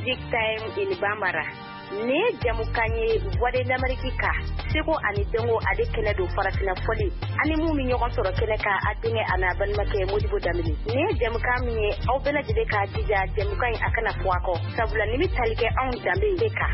Music Time in Bambara. Ne jamukanye voix d'Amerique seko ani dengo ade kele do farafina foli ani mu mi ñogon soro kele ka adine ana banmake modibo damini ne jamuka mi aw bela jide ka dija jamuka akana fuako sabula nimi talike on dambe beka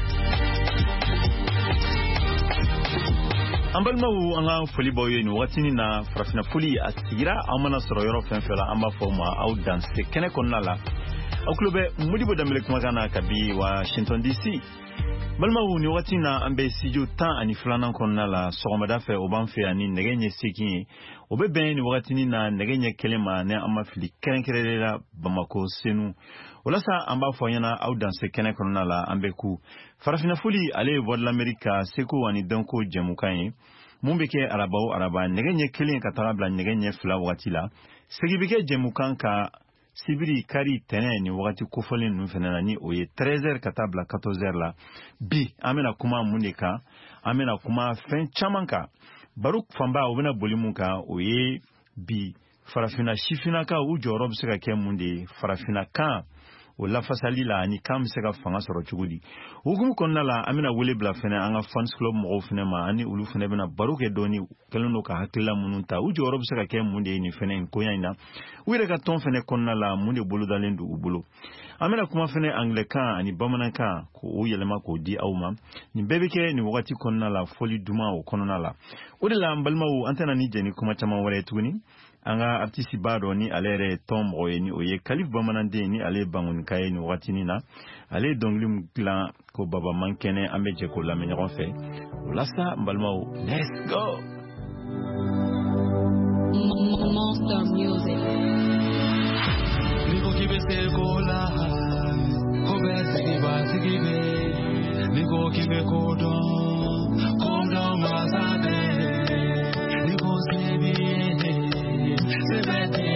Ambalmawu anga foli boyo ni watini na farafina foli asigira amana soro yoro fenfela amba foma au danse kene konnala au klube modibo damile kumagana kabi Washington DC. Balmawu ni wati na ambe studio tan ani flana konna la sogomada fe obanfe ani negenye sekinye obeben ni wati ni na negenye kelema ne amafili kerenkerela Bamako senu olasa amba foyana au danse kene konna la ambeku farafina fuli ale voix de l'Amerique seko ani danko jamukanye mumbeke araba negenye kelen katarabla negenye fla wati la segibeke jamukanka Sibiri kari tene ni wakati kufole nufenana ni oye 13h katabla 14h la bi amena kuma muneka amena kuma fen chamanka baruk famba obena bolimuka oye bi farafina shifina ka ujorob seka ke munde farafina ka o la fasali la ni kam seka fanga soro chugudi ugum konna la amena wule bla fene anga fans club mo fene ma ani ulu fene bena baruke doni kelono ka hakilla mununta ujorob seka ke munde ni fene ko yaina wire ka ton fene konna la munde bulu dalendu ubulo amena kuma fene anglika ani bamananka ko o yelema ko di awma ni bebeke ni wakati konna la foli duma o konna la odela mbalma o antena ni jeni kuma chama wale tuni anga artiste bado ni alere tom oyeni oye kalif bamanande ni ale bangun kaye ni wakati ni na ale donglim glan ko baba mankene ameje ko la menyon fe lasa mbalma o let's go Monster Music. Niko kibese kola, kobe sigibe, niko kibe kodo, kodo mazabe, niko sebi, sebete,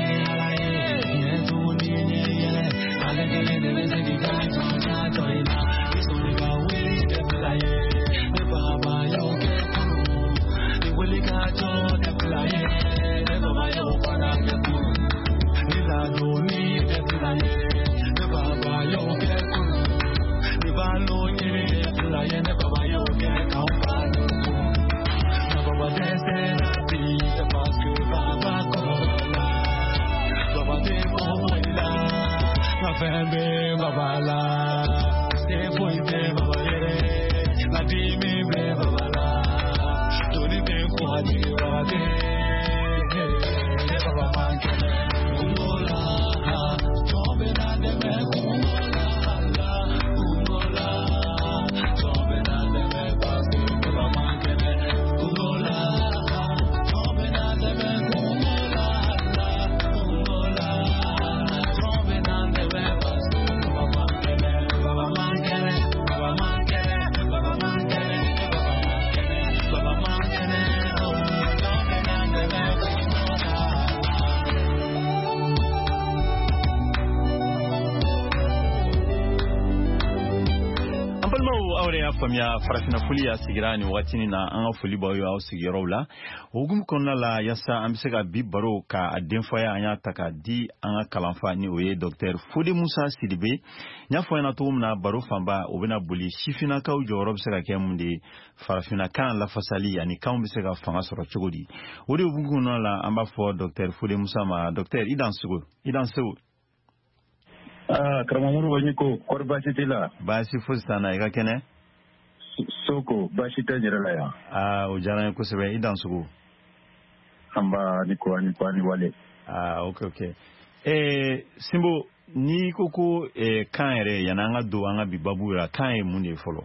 yetu niye, alekele debe segiga, choncha toina, isoniga we deplaye, ne baba yoke kuru, ni welika cho deplaye. Famia farafina fuli ya sigirani watini na anga fuli bayo au sigiro la ogum konna la yasa ambisega bibaro ka adenfoya anya taka di anga kalanfa ni oye Dr. Fode Musa Sidibe nya foya to na baro famba obena buli shifina ka ujorob sega kemunde farafina kan la fasali yani kan bisega fanga soro chogodi odi ogum konna la amba fo Dr. Fode Musa ma Dr. Idan Sugo Karamamuru wanyiko korbashi tila basi fustana ega kene Soko bashita jiralaya. Ujana kusebe Idan Sugu. Amba ni wale. Okay. Simbo ni koko kanere yananga do anga bibabura kan munde folo.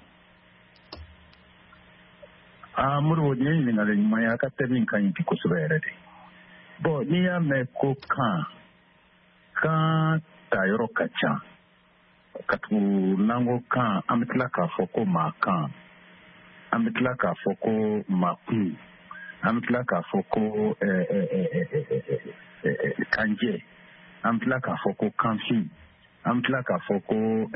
Muru wodi ni ngale maya ka temin kan ki kusebe rede. Bo ni ya me ko kan tayoro kacha. Katu nango kan amitla ka foko ma kan amitla ka foko maku amitla ka foko kanje amitla ka foko kanfi amitla ka foko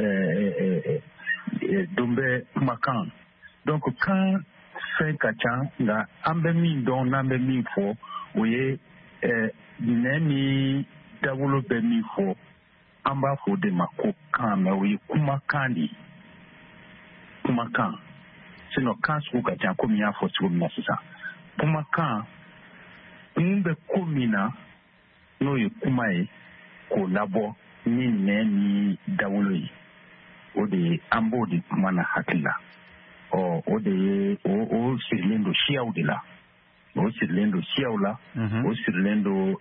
dumbe makan donc kan fait kacha nga ambe min don nambe min fo oye neni développer min fo an b'a fɔ o de ma ko kan mɛ o ye kumakan de ye kumakan sinon kan sugu ka ca komi n y'a fɔ cogo min na sisan kumakan mun bɛ ko min na n'o ye kuma ye k'o labɔ ni nɛn ni dawolo ye o de ye an b'o de kuma na hakili la o de ye o sirilen don siyaw de la o sirilen don siyaw la o sirilen don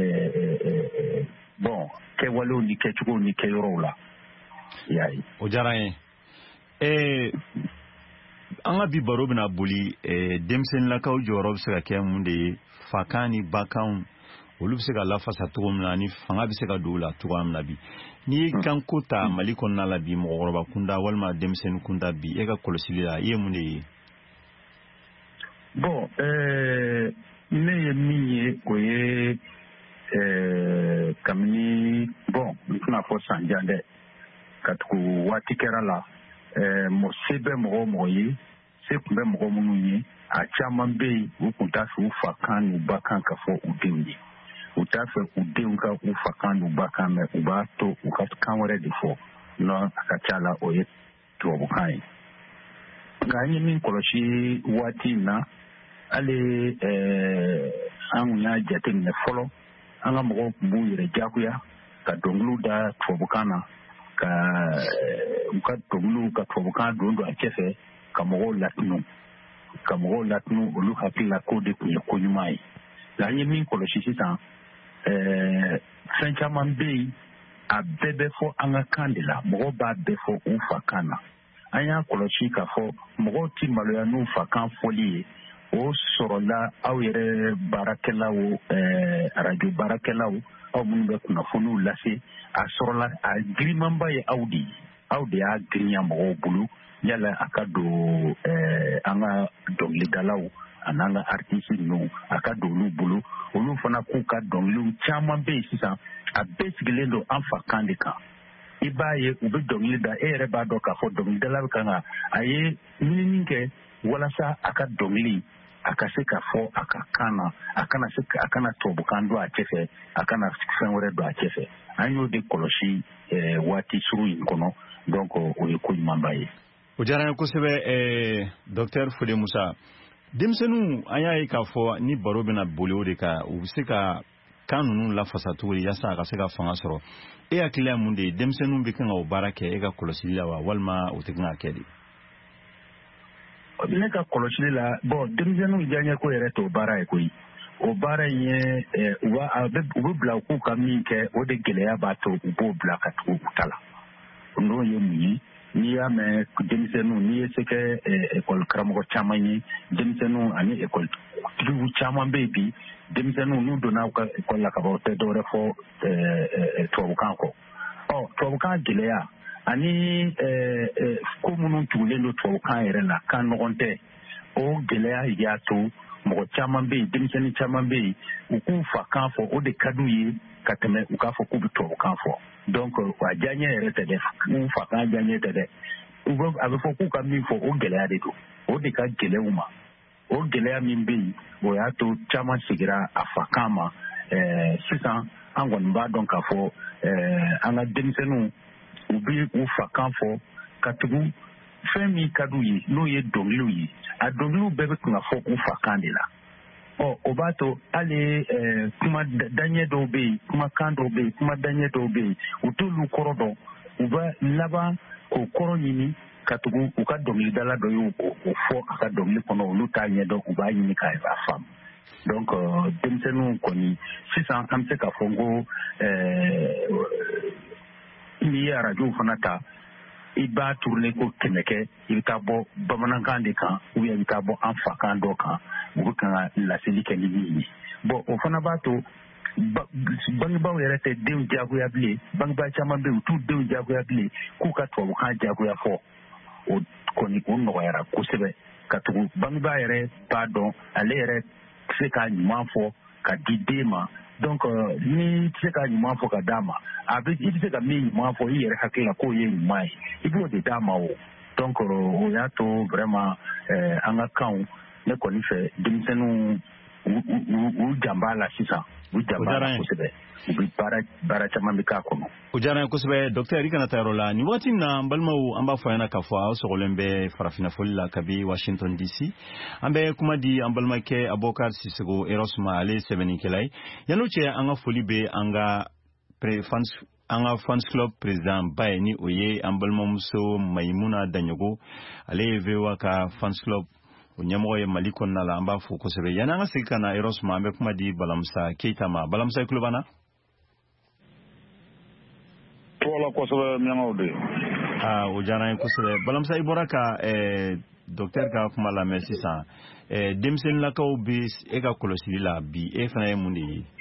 bon kɛwalew ni kɛcogow ni kɛyɔrɔw la y'a ye o diyara n ye an ka bi baro bɛna boli denmisɛnninlakaw jɔyɔrɔ bɛ se ka kɛ mun de ye fakan ni bakanw olu bɛ se ka lafasa cogo min na ni fanga bɛ se ka don o la cogoya min na bi n'i ye kanko ta mali kɔnɔna la bi mɔgɔkɔrɔba kunda walima denmisɛnnin kunda bi e ka kɔlɔsili la i ye mun de ye bon ne ye min ye o ye kabini bon n tɛna fɔ san jan dɛ ka tugu waati kɛra la se bɛ mɔgɔ mɔgɔ ye se tun bɛ mɔgɔ minnu ye a caman bɛ yen u tun t'a fɛ u fa kan n'u ba kan ka fɔ u denw ye u t'a fɛ u denw ka u fa kan n'u ba kan mɛn u b'a to u ka kan wɛrɛ de fɔ n'o a ka ca la o ye tubabukan ye nka an ye min kɔlɔsi waati in na hali an kun y'a jateminɛ fɔlɔ an ka mɔgɔw tun b'u yɛrɛ diyagoya ka dɔnkiliw da tubabukan na ka u ka dɔnkiliw ka tubabukan don a cɛfɛ ka mɔgɔw latunu olu hakili la k'o de tun ye ko ɲuman ye nka an ye min kɔlɔsi sisan fɛn caman bɛ yen a bɛɛ bɛ fɔ an ka kan de la mɔgɔw b'a bɛɛ fɔ u fa kan na an y'a kɔlɔsi k'a fɔ mɔgɔw tɛ maloya n'u fa kan fɔli ye o sɔrɔla aw yɛrɛ baarakɛlaw arajo baarakɛlaw aw minnu bɛ kunnafoniw lase a sɔrɔla a girimanba ye aw de y'a girinya mɔgɔw bolo yala a ka don an ka dɔnkilidalaw an'an ka artiste ninnu a ka don olu bolo olu fana k'u ka dɔnkiliw caman bɛ yen sisan a bɛɛ sigilen don an fa kan de kan i b'a ye u bɛ dɔnkili da e yɛrɛ b'a dɔn k'a fɔ dɔnkilidala bɛ kan ka a ye ɲinini kɛ walasa a ka dɔnkili a ka se ka fɔ a ka kan na a kana tubabukan don a cɛfɛ a kana fɛn wɛrɛ don a cɛfɛ an y'o de kɔlɔsi waati suru in kɔnɔ donc o ye ko ɲumanba ye o diyara n ye kosɛbɛ docteur Fode Musa denmisɛnninw an y'a ye k'a fɔ ni baro bɛna boli o de kan u bɛ se ka kan ninnu lafasa cogo di yaasa a ka se ka fanga sɔrɔ e hakili ye mun de ye denmisɛnninw bɛ kan ka o baara kɛ e ka kɔlɔsili la wa walima o tɛ kan ka kɛ de ne ka kɔlɔsili la bon denmisɛnninw diyaɲɛko yɛrɛ t'o baara ye koyi o baara in ye u bɛ bila u k'u ka min kɛ o de gɛlɛya b'a to u b'o bila ka tugu u ta la n'o ye mun ye n'i y'a mɛn denmisɛnninw n'i ye se kɛ ekɔli karamɔgɔ caman ye denmisɛnninw ani ekɔlitigiw caman bɛ yen bi denmisɛnninw n'u donna u ka ekɔli la ka ban u tɛ dɔwɛrɛ fɔ tubabukan kɔ tubabukan gɛlɛya ani ko minnu tugulen don tubabukan yɛrɛ la kan ɲɔgɔn tɛ o gɛlɛya y'a to mɔgɔ caman bɛ yen denmisɛnnin caman bɛ yen u k'u fa kan fɔ o de ka d'u ye ka tɛmɛ u k'a fɔ k'u bɛ tubabukan fɔ donc a diyaɲɛ yɛrɛ tɛ dɛ u fa kan diyaɲɛ tɛ dɛ a bɛ fɔ k'u ka min fɔ o gɛlɛya de don o de ka gɛlɛn u ma o gɛlɛya min bɛ yen o y'a to caman sigira a fa kan ma sisan an kɔni b'a dɔn k'a fɔ an ka denmisɛnninw u bɛ u fa kan fɔ ka tugu fɛn min ka d'u ye n'o ye dɔnkiliw ye a dɔnkiliw bɛɛ bɛ kan ka fɔ u fa kan de la o b'a to hali kuma daɲɛ dɔw bɛ yen kumakan dɔw bɛ yen kuma daɲɛ dɔw bɛ yen u t'olu kɔrɔ dɔn u bɛ laban k'o kɔrɔ ɲini ka tugu u ka dɔnkilidala dɔ ye o fɔ a ka dɔnkili kɔnɔ olu t'a ɲɛdɔn u b'a ɲini k'a faamu donc denmisɛnninw kɔni sisan an bɛ se k'a fɔ n ko n'i ye arajow fana ta i b'a turulen ko kɛmɛ kɛ i bɛ taa bɔ bamanankan de kan ou bien i bɛ taa bɔ an fa kan dɔ kan u bɛ kan ka laseli kɛ ni min ye bon o fana b'a to bangebaaw yɛrɛ tɛ denw diyagoya bilen bangebaa caman bɛ yen u t'u denw diyagoya bilen k'u ka tubabukan diyagoya fɔ o kɔni o nɔgɔyara kosɛbɛ ka tugu bangebaa yɛrɛ b'a dɔn ale yɛrɛ se ka ɲuman fɔ ka di den ma donc ni tɛ se ka ɲuman fɔ ka d'a ma i bɛ se ka min ɲuman fɔ i yɛrɛ hakili la k'o ye ɲuman ye i b'o de d'a ma o donc o y'a to vraiment an ka kanw ne kɔni fɛ denmisɛnninw u jamba la sisan u jamba la kosɛbɛ u bɛ baara caman bɛ k'a kɔnɔ. O diyara n ye kosɛbɛ Docteur i kana taa yɔrɔ la nin waati na n balimaw an b'a fɔ ɲɛna k'a fɔ aw sɔgɔlen bɛ farafina foli la kabi Washington DC an bɛ kuma di an balimakɛ Abubakar Sisoko Erosma ale ye sɛbɛnnikɛla ye yan'o cɛ an ka foli bɛ an ka fans club président ba ye ni o ye an balimamuso Mayimuna Daɲogo ale ye VOA ka fans club o ɲɛmɔgɔ ye Mali kɔnɔna la an b'a fɔ kosɛbɛ yanni an ka segin ka na Erosma an bɛ kuma di Balamusa Keita ma Balamusa i tulo b'an na. Wala kosɛbɛ miyangaw de. O diyara n ye kosɛbɛ Balamusa i bɔra ka docteur ka kuma lamɛn sisan denmisɛnninlakaw bɛ e ka kɔlɔsili la bi e fana ye mun de ye.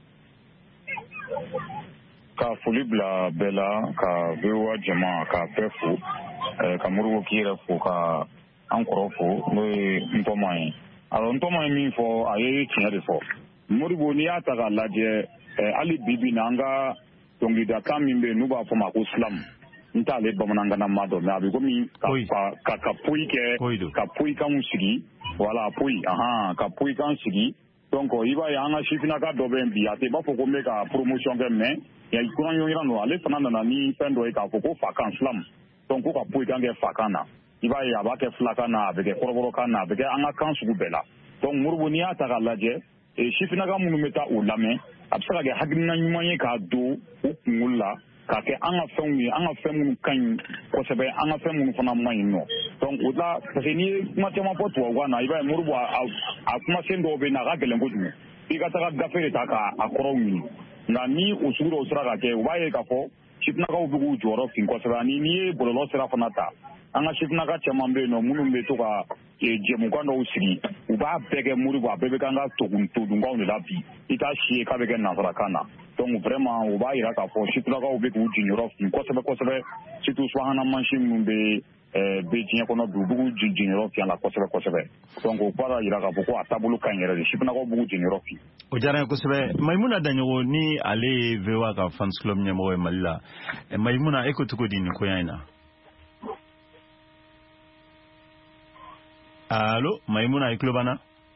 Ka foli bila bɛɛ la ka VOA jama ka bɛɛ fo ka Modibo k'i yɛrɛ fo ka an kɔrɔ fo n'o ye Ntɔma ye. Alors Ntɔma ye min fɔ a ye tiɲɛ de fɔ. Modibo n'i y'a ta k'a lajɛ hali bi na an ka dɔnkilidakan min bɛ yen n'u b'a fɔ ma ko slam n t'ale bamanankan ma dɔn mais a bɛ komi ka poyi kɛ ka poyikanw sigi voilà poyi ka poyikan sigi donc i b'a ye an ka sifinnaka dɔ bɛ yen bi a tɛ b'a fɔ ko n bɛ ka promotion kɛ mais kuranɲɔgɔnna don ale fana nana ni fɛn dɔ ye k'a fɔ ko fakan slam donc ko ka poyikan kɛ fakan na i b'a ye a b'a kɛ filakan na a bɛ kɛ kɔrɔbɔrɔkan na a bɛ kɛ an ka kan sugu bɛɛ la donc Modibo n'i y'a ta k'a lajɛ sifinnaka minnu bɛ taa o lamɛn a bɛ se ka kɛ hakilina ɲuman ye k'a don u kunkolo la k'a kɛ an ka fɛnw ye an ka fɛn minnu ka ɲi kosɛbɛ an ka fɛn minnu fana man ɲi nɔ donc o la parce que n'i ye kuma caman fɔ tubabukan na i b'a ye Modibo a kumasen dɔw bɛ yen a ka gɛlɛn kojugu i ka taga gafe de ta k'a kɔrɔw ɲini nka ni o sugu dɔw sera ka kɛ u b'a ye k'a fɔ sifinnakaw bɛ k'u jɔyɔrɔ fin kosɛbɛ ani n'i ye bɔlɔlɔ sira fana ta an ka sifinnaka caman bɛ yen nɔ minnu bɛ to ka jɛmukan dɔw sigi u b'a bɛɛ kɛ Modibo a bɛɛ bɛ k'an ka todunkanw de la bi i t'a si ye k'a bɛ kɛ nanzarakan na donc vraiment u b'a jira k'a fɔ sifinnakaw bɛ k'u jinyɔrɔ fin kosɛbɛ kosɛbɛ surtout subahana mansin minnu bɛ diɲɛ kɔnɔ bi u bɛ k'u jinyɔrɔ fin a la kosɛbɛ kosɛbɛ donc o b'a jira k'a fɔ ko a taabolo ka ɲi yɛrɛ de sifinnakaw b'u jinyɔrɔ fin. O diyara n ye kosɛbɛ Mayimuna Daɲogo ni ale ye VOA ka fans club ɲɛmɔgɔ ye Mali la Mayimuna e ko cogo di nin koya in na. Allo Mayimuna i tulo b'an na.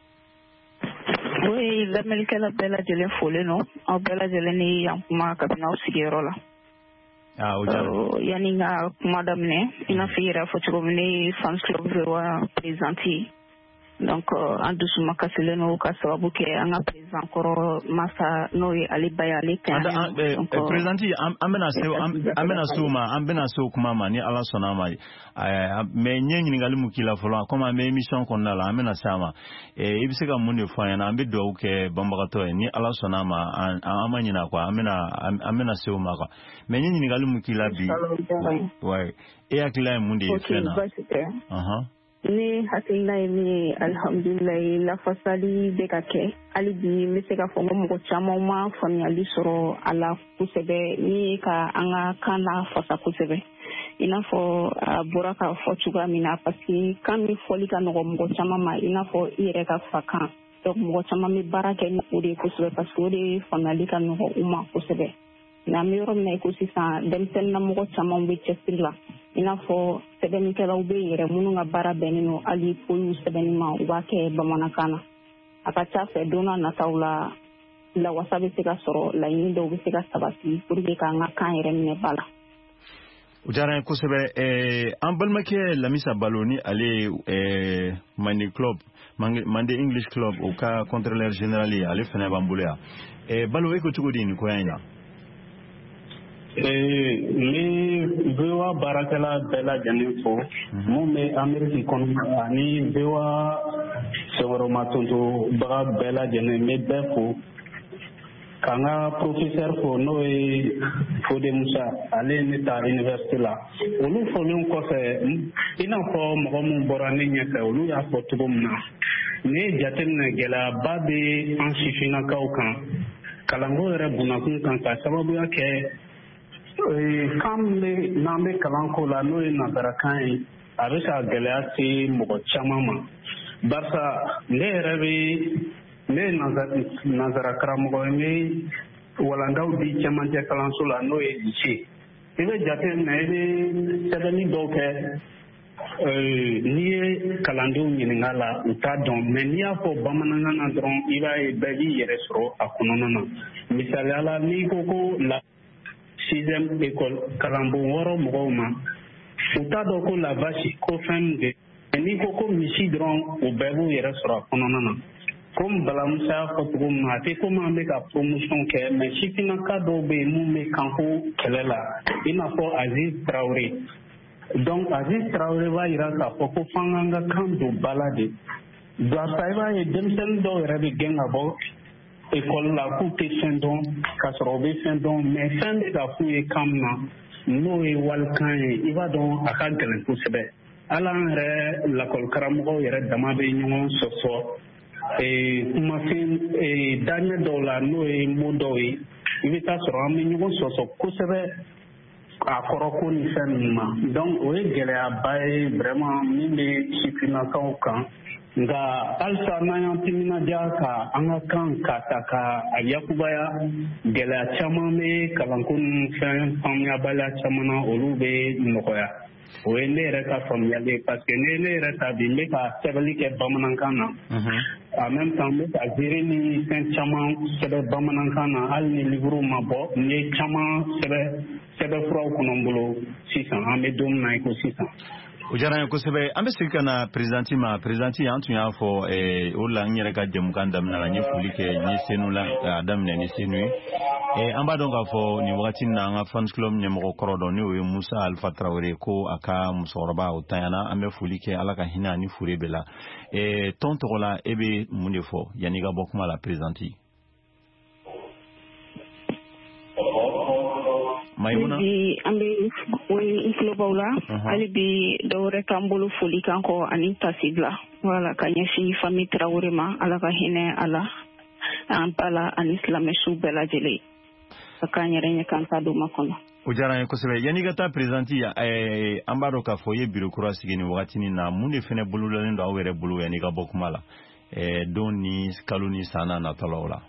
Oui lamɛnnikɛla bɛɛ lajɛlen folen don aw bɛɛ lajɛlen ni yan kuma kabini aw sigiyɔrɔ la. O diyara yanni ka kuma daminɛ i n'a fɔ i yɛrɛ fɔ cogo min ne fans club VOA présidente donc an dusu ma kasilen n'o ka sababu kɛ an ka président kɔrɔ Masa n'o ye ale ba ye ale kan présidente an bɛna se o kuma ma ni Ala sɔnna ma mais n ye ɲininkali mun k'i la fɔlɔ comme an bɛ émission kɔnɔna la an bɛna se a ma i bɛ se ka mun de fɔ an ɲɛna an bɛ dugawu kɛ banbagatɔ ye ni Ala sɔnna ma an ma ɲina quoi an bɛna se o ma quoi mais n ye ɲininkali mun k'i la bi e hakilila ye mun de ye fɛn na. Ne hakilina ye min ye alhamdulilayi lafasali bɛ ka kɛ hali bi n bɛ se ka fɔ ko mɔgɔ caman ma faamuyali sɔrɔ a la kosɛbɛ ni ka an ka kan lafasa kosɛbɛ i n'a fɔ a bɔra k'a fɔ cogoya min na parce que kan min fɔli ka nɔgɔ mɔgɔ caman ma i n'a fɔ i yɛrɛ ka fakan donc mɔgɔ caman bɛ baara kɛ ni o de ye kosɛbɛ parce que o de faamuyali ka nɔgɔ u ma kosɛbɛ nka an bɛ yɔrɔ min na i ko sisan denmisɛnninlamɔgɔ caman bɛ cɛsiri la i n'a fɔ sɛbɛnnikɛlaw bɛ yɛrɛ minnu ka baara bɛnnen don hali poyiw sɛbɛnni ma u b'a kɛ bamanankan na a ka ca fɛ don n'a nataw la lawasa bɛ se ka sɔrɔ laɲini dɔw bɛ se ka sabati pour que k'an ka kan yɛrɛ minɛ ba la. O diyara n ye kosɛbɛ an balimakɛ Lamisa Balo ni ale ye Mande English Club o ka contrôleur général ye ale fana b'an bolo yan Balo e ko cogo di nin koya in na. Ni VOA baarakɛla bɛɛ lajɛlen fo mun bɛ Ameriki kɔnɔ ani VOA sɛbɛrɛma tontonbaga bɛɛ lajɛlen n bɛ bɛɛ fo k'an ka professeur fo n'o ye Fode Musa ale ye ne ta université la olu folen kɔfɛ i n'a fɔ mɔgɔ min bɔra ne ɲɛfɛ olu y'a fɔ cogo min na ni ye jateminɛ gɛlɛyaba bɛ an sifinnakaw kan kalanko yɛrɛ bunakun kan ka sababuya kɛ kan n'an bɛ kalanko la n'o ye nanzarakan ye a bɛ ka gɛlɛya se mɔgɔ caman ma barisa ne ye nanzarakaramɔgɔ ye n bɛ walandaw di cɛmancɛ kalanso la n'o ye lycée i bɛ jateminɛ i bɛ sɛbɛnni dɔw kɛ n'i ye kalandenw ɲininka la u t'a dɔn mais n'i y'a fɔ bamanankan na dɔrɔn i b'a ye bɛɛ b'i yɛrɛ sɔrɔ a kɔnɔna na misaliya la n'i ko ko la 6e école kalanbon wɔɔrɔ mɔgɔw ma u t'a dɔn ko la vache ko fɛn de n'i ko ko misi dɔrɔn u bɛɛ b'u yɛrɛ sɔrɔ a kɔnɔna na comme balamusa y'a fɔ cogo min na a tɛ komi an bɛ ka promotion kɛ mais sifinnaka dɔw bɛ yen mun bɛ kanko kɛlɛ la i n'a fɔ Aziz Traoré. Donc Aziz Traoré b'a jira k'a fɔ ko f'an k'an ka kan don ba la de barisa i b'a ye denmisɛnnin dɔw yɛrɛ bɛ gɛn ka bɔ école la k'u tɛ fɛn dɔn k'a sɔrɔ u bɛ fɛn dɔn mais fɛn bɛ ka f'u ye kan min na n'o ye walikan ye i b'a dɔn a ka gɛlɛn kosɛbɛ hali an yɛrɛ lakɔlikaramɔgɔw yɛrɛ dama bɛ ɲɔgɔn sɔsɔ kumafɛn daɲɛ dɔw la n'o ye mo dɔw ye i bɛ taa sɔrɔ an bɛ ɲɔgɔn sɔsɔ kosɛbɛ a kɔrɔ ko ni fɛn ninnu ma donc o ye gɛlɛyaba ye vraiment min bɛ sifinnakaw kan nka halisa n'an y'an timinadiya ka an ka kan ka ta ka a yakubaya gɛlɛya caman bɛ kalanko ninnu fɛn faamuyabaliya caman na olu bɛ nɔgɔya o ye ne yɛrɛ ka faamuyali ye parce que ne yɛrɛ ta bi n bɛ ka sɛbɛnni kɛ bamanankan na en même temps n bɛ ka ziiri ni fɛn caman sɛbɛn bamanankan na hali ni livre ma bɔ n ye caman sɛbɛn furaw kɔnɔ n bolo sisan an bɛ don min na i ko sisan. O diyara n ye kosɛbɛ an bɛ segin ka na présidente ma présidente an tun y'a fɔ o la n yɛrɛ ka jɛmukan daminɛ la n ye foli kɛ n ye senu la a daminɛ ni senu ye an b'a dɔn k'a fɔ nin wagati na an ka fans club ɲɛmɔgɔ kɔrɔ dɔn n'o ye Musa Alpha Traoré ko a ka musokɔrɔba o tanyana an bɛ foli kɛ ala ka hinɛ ani fure bɛɛ la tɔn tɔgɔ la e bɛ mun de fɔ yanni i ka bɔ kuma la présidente. Maïmouna an bɛ n tulobaw la hali bi dɔw wɛrɛ t'an bolo foli kan kɔ ani tasibila wala ka ɲɛsin famille Traoré ma ala ka hinɛ a la an ba la ani silamɛsu bɛɛ lajɛlen ka k'an yɛrɛ ɲɛ kan ta don ma kɔnɔ. O diyara n ye kosɛbɛ yanni i ka taa présidente an b'a dɔn k'a fɔ i ye bureau kura sigi nin wagati na mun de fɛnɛ bolodalen don aw yɛrɛ bolo yanni i ka bɔ kuma la don ni kalo ni san n'a natɔlaw la.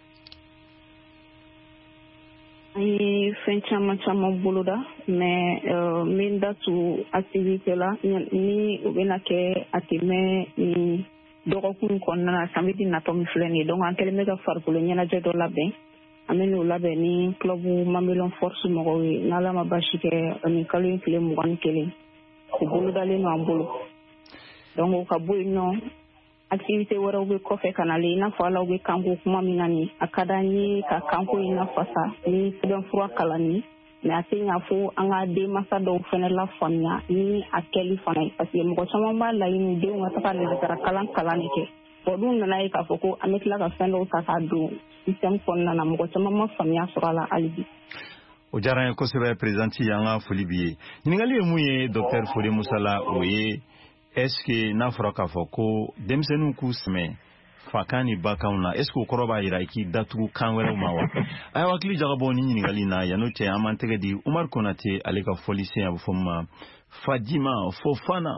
An ye fɛn caman boloda mais n bɛ n da tu activité la ni o bɛna kɛ a tɛ mɛn nin dɔgɔkun kɔnɔna na samedi natɔ min filɛ nin ye donc an kɛlen bɛ ka farikolo ɲɛnajɛ dɔ labɛn an bɛ n'o labɛn ni club Mamelon Force mɔgɔw ye n'Ala ma basi kɛ nin kalo in tile 21 o bolodalen don an bolo donc o ka bɔ yen nɔ activité wɛrɛw bɛ kɔfɛ ka nalen i n'a fɔ ala u bɛ kanko kuma min na nin a ka d'an ye ka kanko in lafasa ni sɛbɛnfura kalanni mais a tɛ ɲa fo an ka denmansa dɔw fɛnɛ lafaamuya ni a kɛli fana ye parce que mɔgɔ caman b'a laɲini denw ka taga nanzara kalan de kɛ bon dun nana ye k'a fɔ ko an bɛ tila ka fɛn dɔw ta k'a don système kɔnɔna na mɔgɔ caman ma faamuya sɔrɔ a la hali bi. O diyara n ye kosɛbɛ présidente an ka foli b'i ye ɲininkali ye mun ye docteur Fode Musa la o ye est-ce que n'a fɔra k'a fɔ ko denmisɛnninw k'u sɛmɛ fakan ni bakanw na est-ce que o kɔrɔ b'a jira i k'i datugu kan wɛrɛw ma wa a ye hakili jagabɔ ni ɲininkali na yan'o cɛ an b'an tɛgɛ di Umar Konate ale ka fɔli sen a bɛ fɔ min ma Fadima Fofana.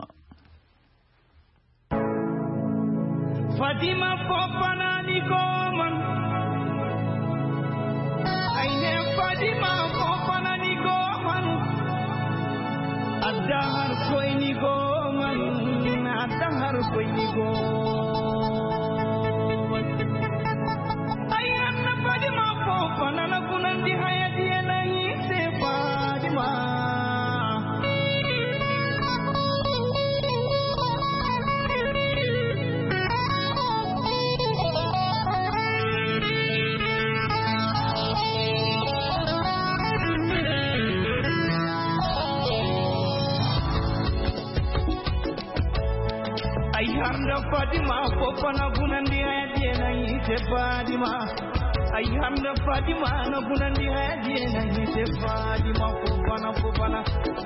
Fadima Fofana ni goman aine Fadima Fofana ni goman adahar koi ni goman adahar koi ni goman ayana Fadima Fofana na kunan di hayati na se Fadima Ayanda Fadima Fofana bunandi hayadiena yise Fadima Ayanda Fadima na bunandi hayadiena yise Fadima Fofana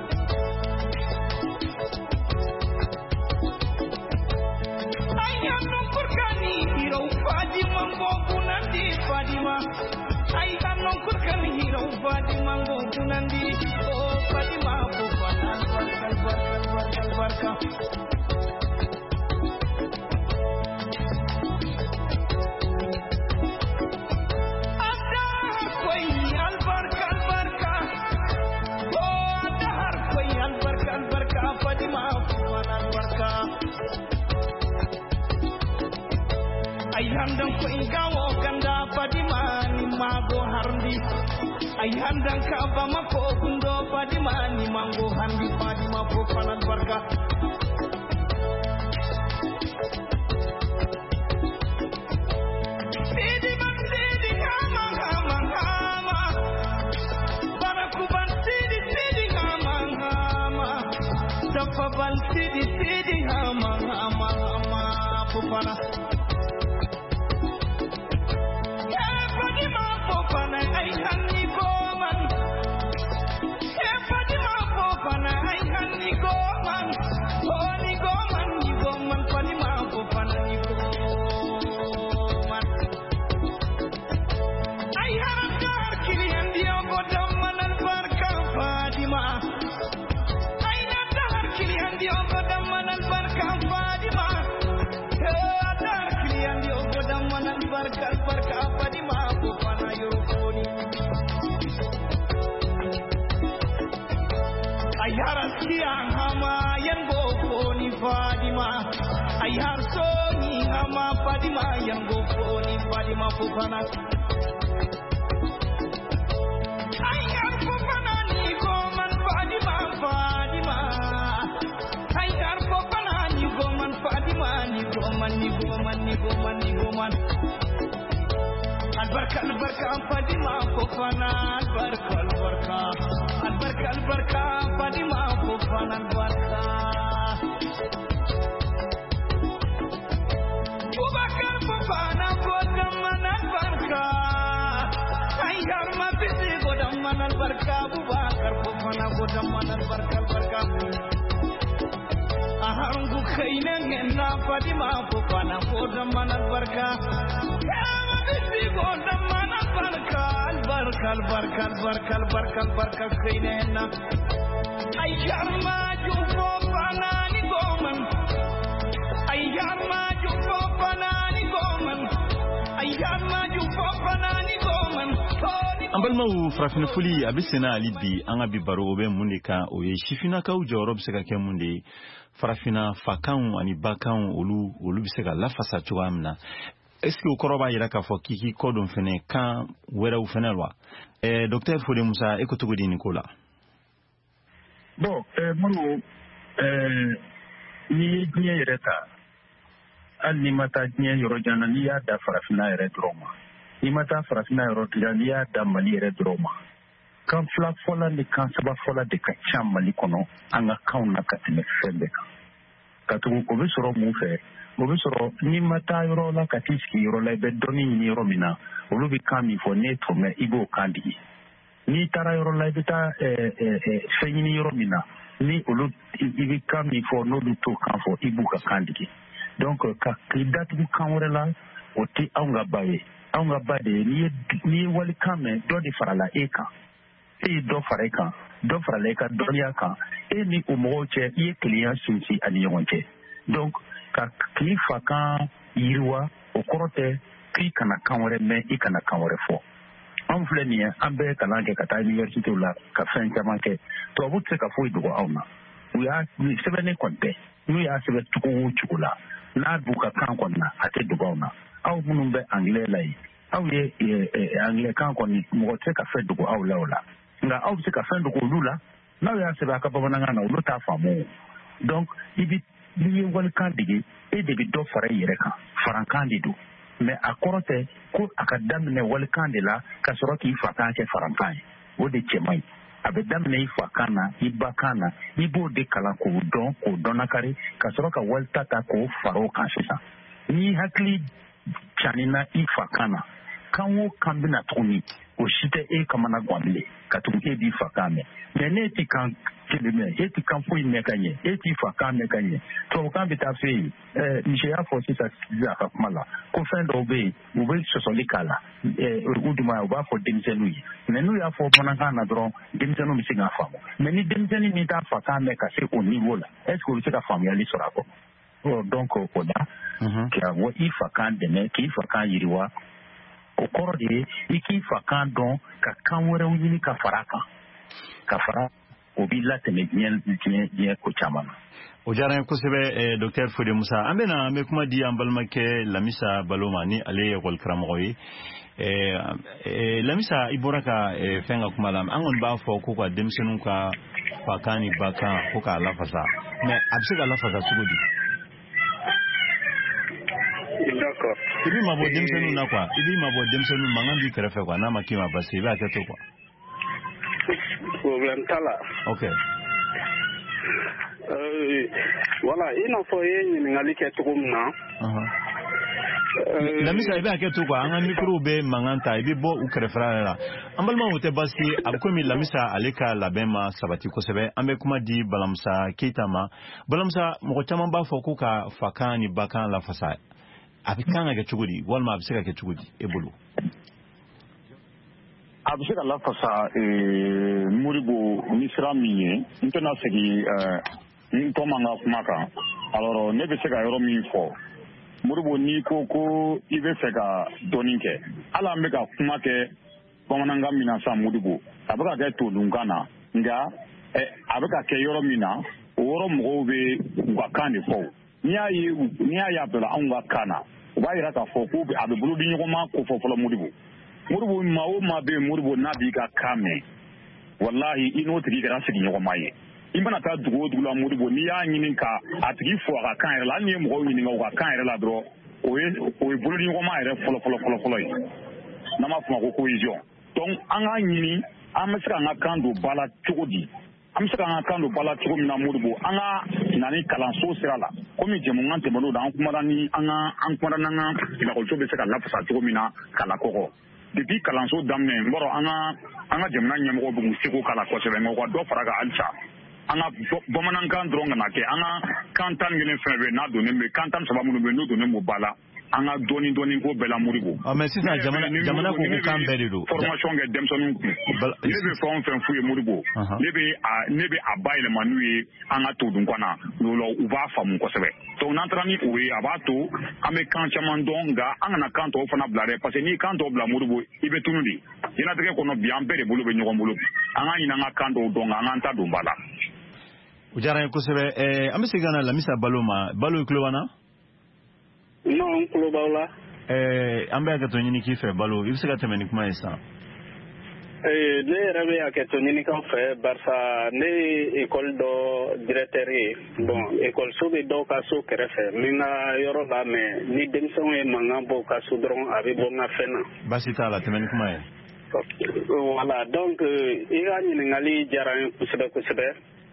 Ayanda kurkani hero Fadima bunandi Fadima Ayanda kurkani hero Fadima bunandi oh Fadima Fofana barka Fadima ay handan ka ba mako kundo padimani mango handi padima ko panan barka sidi man sidi hama hama hama baraku ban sidi hama hama safa ban sidi hama hama hama ko pana ay hanni goman e padima fofana ay hanni goman ni goman padima fofana ni goman ay harakar kilian dia bodam manal barka padima ay nadar kilian dia bodam manal barka padima adar kilian dia bodam manal barka padima fofana yo ayar siang hama yang gofo ni Fadima ayar songi hama Fadima yang gofo ni Fadima fufana ayar fufana ni goman Fadima ayar fufana ni goman Fadima ni goman البركة فاطمة فوفانا البركة فاطمة فوفانا البركة بكر فوفانا فوزمنا البركة أيار ما بيسي قدمنا البركة بكر فوفانا قدمنا البركة أهرنكو خينا هنا فاطمة فوفانا قدمنا البركة البركة خيننا أيار ما جوفو فناني قومن أيار ما جوفو فناني قومن Ambalmaou Frafina Foli abisena alibi anga bibaro obe mundeka oye shifina ka ujorob seka kemunde Frafina fakan ani bakan olu biseka lafasa chuamna. Est-ce que au koroba yira ka fo kiki kodon fene kan wera u fene lwa docteur Fode Moussa ekotogodi Nicolas bon mulu ni gne yereta ali mata gne yorojana ni ya da Farafina yere droma ni mata Farafina yorojana ya da Mali yere droma kan fla fola ni kan saba fola de ka cham Mali kono anga kauna katine fembe katu ko be soro mu fe Bobisoro ni mata yoro la katiski yoro la be doni ni yoro mina olu bi kami fo neto me ibo kandi ni tara yoro la bita feyini yoro mina ni olu ibi kami fo no du to kan fo ibu ka kandi donc ka kidat bu kanwore la oti aunga baye ni wali kame do di farala eka do fareka do farala do yaka ni umoche ye client sunci ani yonche donc ka klifa kan yiriwa o korote ki kana kanwore me I kana kanwore fo an filɛ nin ye an bɛɛ kalan kɛ ka taa université la ka fɛn caman kɛ tubabu tɛ se ka foyi dogo anw na u y'a sɛbɛnnen kɔni tɛ n'u y'a sɛbɛn cogo o cogo la n'a b'u ka kan kɔni na a tɛ dogo anw na aw minnu bɛ anglais la yen aw ye anglais kan kɔni mɔgɔ tɛ se ka fɛn dogo aw la o la nka aw bɛ se ka fɛn dogo olu la n'aw y'a sɛbɛn a ka bamanankan na olu t'a faamu donc n'i ye walikan dege e de bɛ dɔ fara I yɛrɛ kan farankan de don mais a kɔrɔ tɛ ko a ka daminɛ walikan de la ka sɔrɔ k'i fakan kɛ farankan ye o de cɛ man ɲi a bɛ daminɛ I fakan na I bakan na I b'o de kalan k'o dɔn nakari ka sɔrɔ ka walita ta k'o fara o kan sisan n'i hakili canina I fakan na kan o kan bɛna tuguni o si tɛ e kamana gan bilen ka tugu e b'i fakan mɛn mais ne ti kan kelen mɛn e ti kan foyi mɛn ka ɲɛ e t'i fakan mɛn ka ɲɛ tubabukan bɛ taa fɛ yen misi y'a fɔ sisan a ka kuma la ko fɛn dɔw bɛ yen u bɛ sɔsɔli k'a la u duma u b'a fɔ denmisɛnninw ye mais n'u y'a fɔ bamanankan na dɔrɔn denmisɛnninw bɛ se k'a faamu mais ni denmisɛnnin min t'a fakan mɛn ka se o niveau la est ce que u bɛ se ka faamuyali sɔrɔ a kɔnɔ donc o la k'a bɔ I fakan dɛmɛ k'i fakan yiriwa o kɔrɔ de ye I k'i fakan dɔn ka kan wɛrɛw ɲini ka fara kan ka fara o b'i latɛmɛ diɲɛ ko caman na. o diyara n ye kosɛbɛ Dr Fode Musa. An bɛ kuma di an balimakɛ Lamisa Balo ma ni ale ye école karamɔgɔ ye. Lamisa, i bɔra ka fɛn ka kuma la, an kɔni b'a fɔ ko ka denmisɛnninw ka fakan ni bakan ko k'a lafasa, mais a bɛ se ka lafasa cogo di? D'accord. I b'i mabɔ denmisɛnninw na quoi, i b'i mabɔ denmisɛnninw mankan b'i kɛrɛfɛ quoi, n'a ma k'i ma basi i b'a kɛ to quoi. Problème t'a la. Ok. Voilà, i n'a fɔ i ye ɲininkali kɛ cogo min na. Lamisa, i b'a kɛ to quoi, an ka micro bɛ mankan ta, i bɛ bɔ u kɛrɛfɛla la. An balimaw o tɛ basi ye, a bɛ komi Lamisa ale ka labɛn ma sabati kosɛbɛ. An bɛ kuma di Balamusa Keita ma. Balamusa, mɔgɔ caman b'a fɔ ko ka fakan ni bakan lafasa. A bɛ kan ka kɛ cogo di walima a bɛ se ka kɛ cogo di e bolo? A bɛ se ka lafasa Modibo ni sira min ye, n tɛna segin n tɔ man ka kuma kan. Alors ne bɛ se ka yɔrɔ min fɔ, Modibo n'i ko i bɛ fɛ ka dɔɔnin kɛ, hali an bɛ ka kuma kɛ bamanankan min na sisan Modibo, a bɛ ka kɛ todunkan na, nka a bɛ ka kɛ yɔrɔ min na, o yɔrɔ mɔgɔw bɛ u ka kan de fɔ. N'i y'a ye a bila anw ka kan na, u b'a jira k'a fɔ ko a bɛ bolo di ɲɔgɔn ma ko fɔ fɔlɔ Modibo. Modibo maa o maa bɛ yen Modibo n'a b'i ka kan mɛn, walahi i n'o tigi kɛra sigiɲɔgɔnma ye. I mana taa dugu o dugu la Modibo, n'i y'a ɲini ka a tigi fɔ a ka kan yɛrɛ la, hali n'i ye mɔgɔw ɲininka u ka kan yɛrɛ la dɔrɔn, o ye bolo di ɲɔgɔnma yɛrɛ fɔlɔ ye. N'an b'a fɔ ma ko cohésion. Donc an k'a ɲini an bɛ se ka an ka kan don ba la cogo di? An bɛ se ka an ka kan don ba la cogo min na Modibo, an ka na ni kalanso sira la. Komi jɛmukan tɛmɛn'o la, an kumana n'an ka lakɔliso bɛ se ka lafasa cogo min na ka lakɔgɔ. Depuis kalanso daminɛ, n bɔra an ka jamana ɲɛmɔgɔw b'u seko k'a la kosɛbɛ, nka u ka dɔ fara kan halisa. An ka bamanankan dɔrɔn ka na kɛ, an ka kan 11 fɛn bɛɛ n'a donnen bɛ, kan 13 minnu bɛ n'o donnen b'o ba la, an ka dɔɔnin ko bɛɛ la Modibo. Mais sisan jamana ko kan bɛɛ de don. Formation kɛ denmisɛnninw kun. Ne bɛ fɛn o fɛn f'u ye Modibo, ne bɛ a bayɛlɛma n'u ye an ka todunkan na, u b'a faamu kosɛbɛ. Donc n'an taara ni o ye, a b'a to an bɛ kan caman dɔn, nka an kana kan tɔw fana bila dɛ, parce que n'i kan tɔw bila Modibo, i bɛ tunu de. Diɲɛlatigɛ kɔnɔ bi an bɛɛ de bolo bɛ ɲɔgɔn bolo. An ka ɲini an ka kan dɔw dɔn, nka an k'an ta don ba la. O diyara n ye kosɛbɛ. An bɛ segin ka na Lamisa Balo ma. Balo i tulo b'an na? Non, n tulo b'aw la. An bɛ hakɛto ɲini k'i fɛ Balo, i bɛ se ka tɛmɛ ni kuma ye sisan. Ne yɛrɛ bɛ hakɛto ɲini k'aw fɛ barisa ne ye école dɔ directeur ye. Bon, école so bɛ dɔw ka so kɛrɛfɛ, n bɛ n ka yɔrɔ la, mais ni denmisɛnw ye mankan bɔ u ka so dɔrɔn a bɛ bɔ n ka fɛn na. Basi t'a la, tɛmɛ ni kuma ye. Voilà, donc i ka ɲininkali diyara n ye kosɛbɛ kosɛbɛ.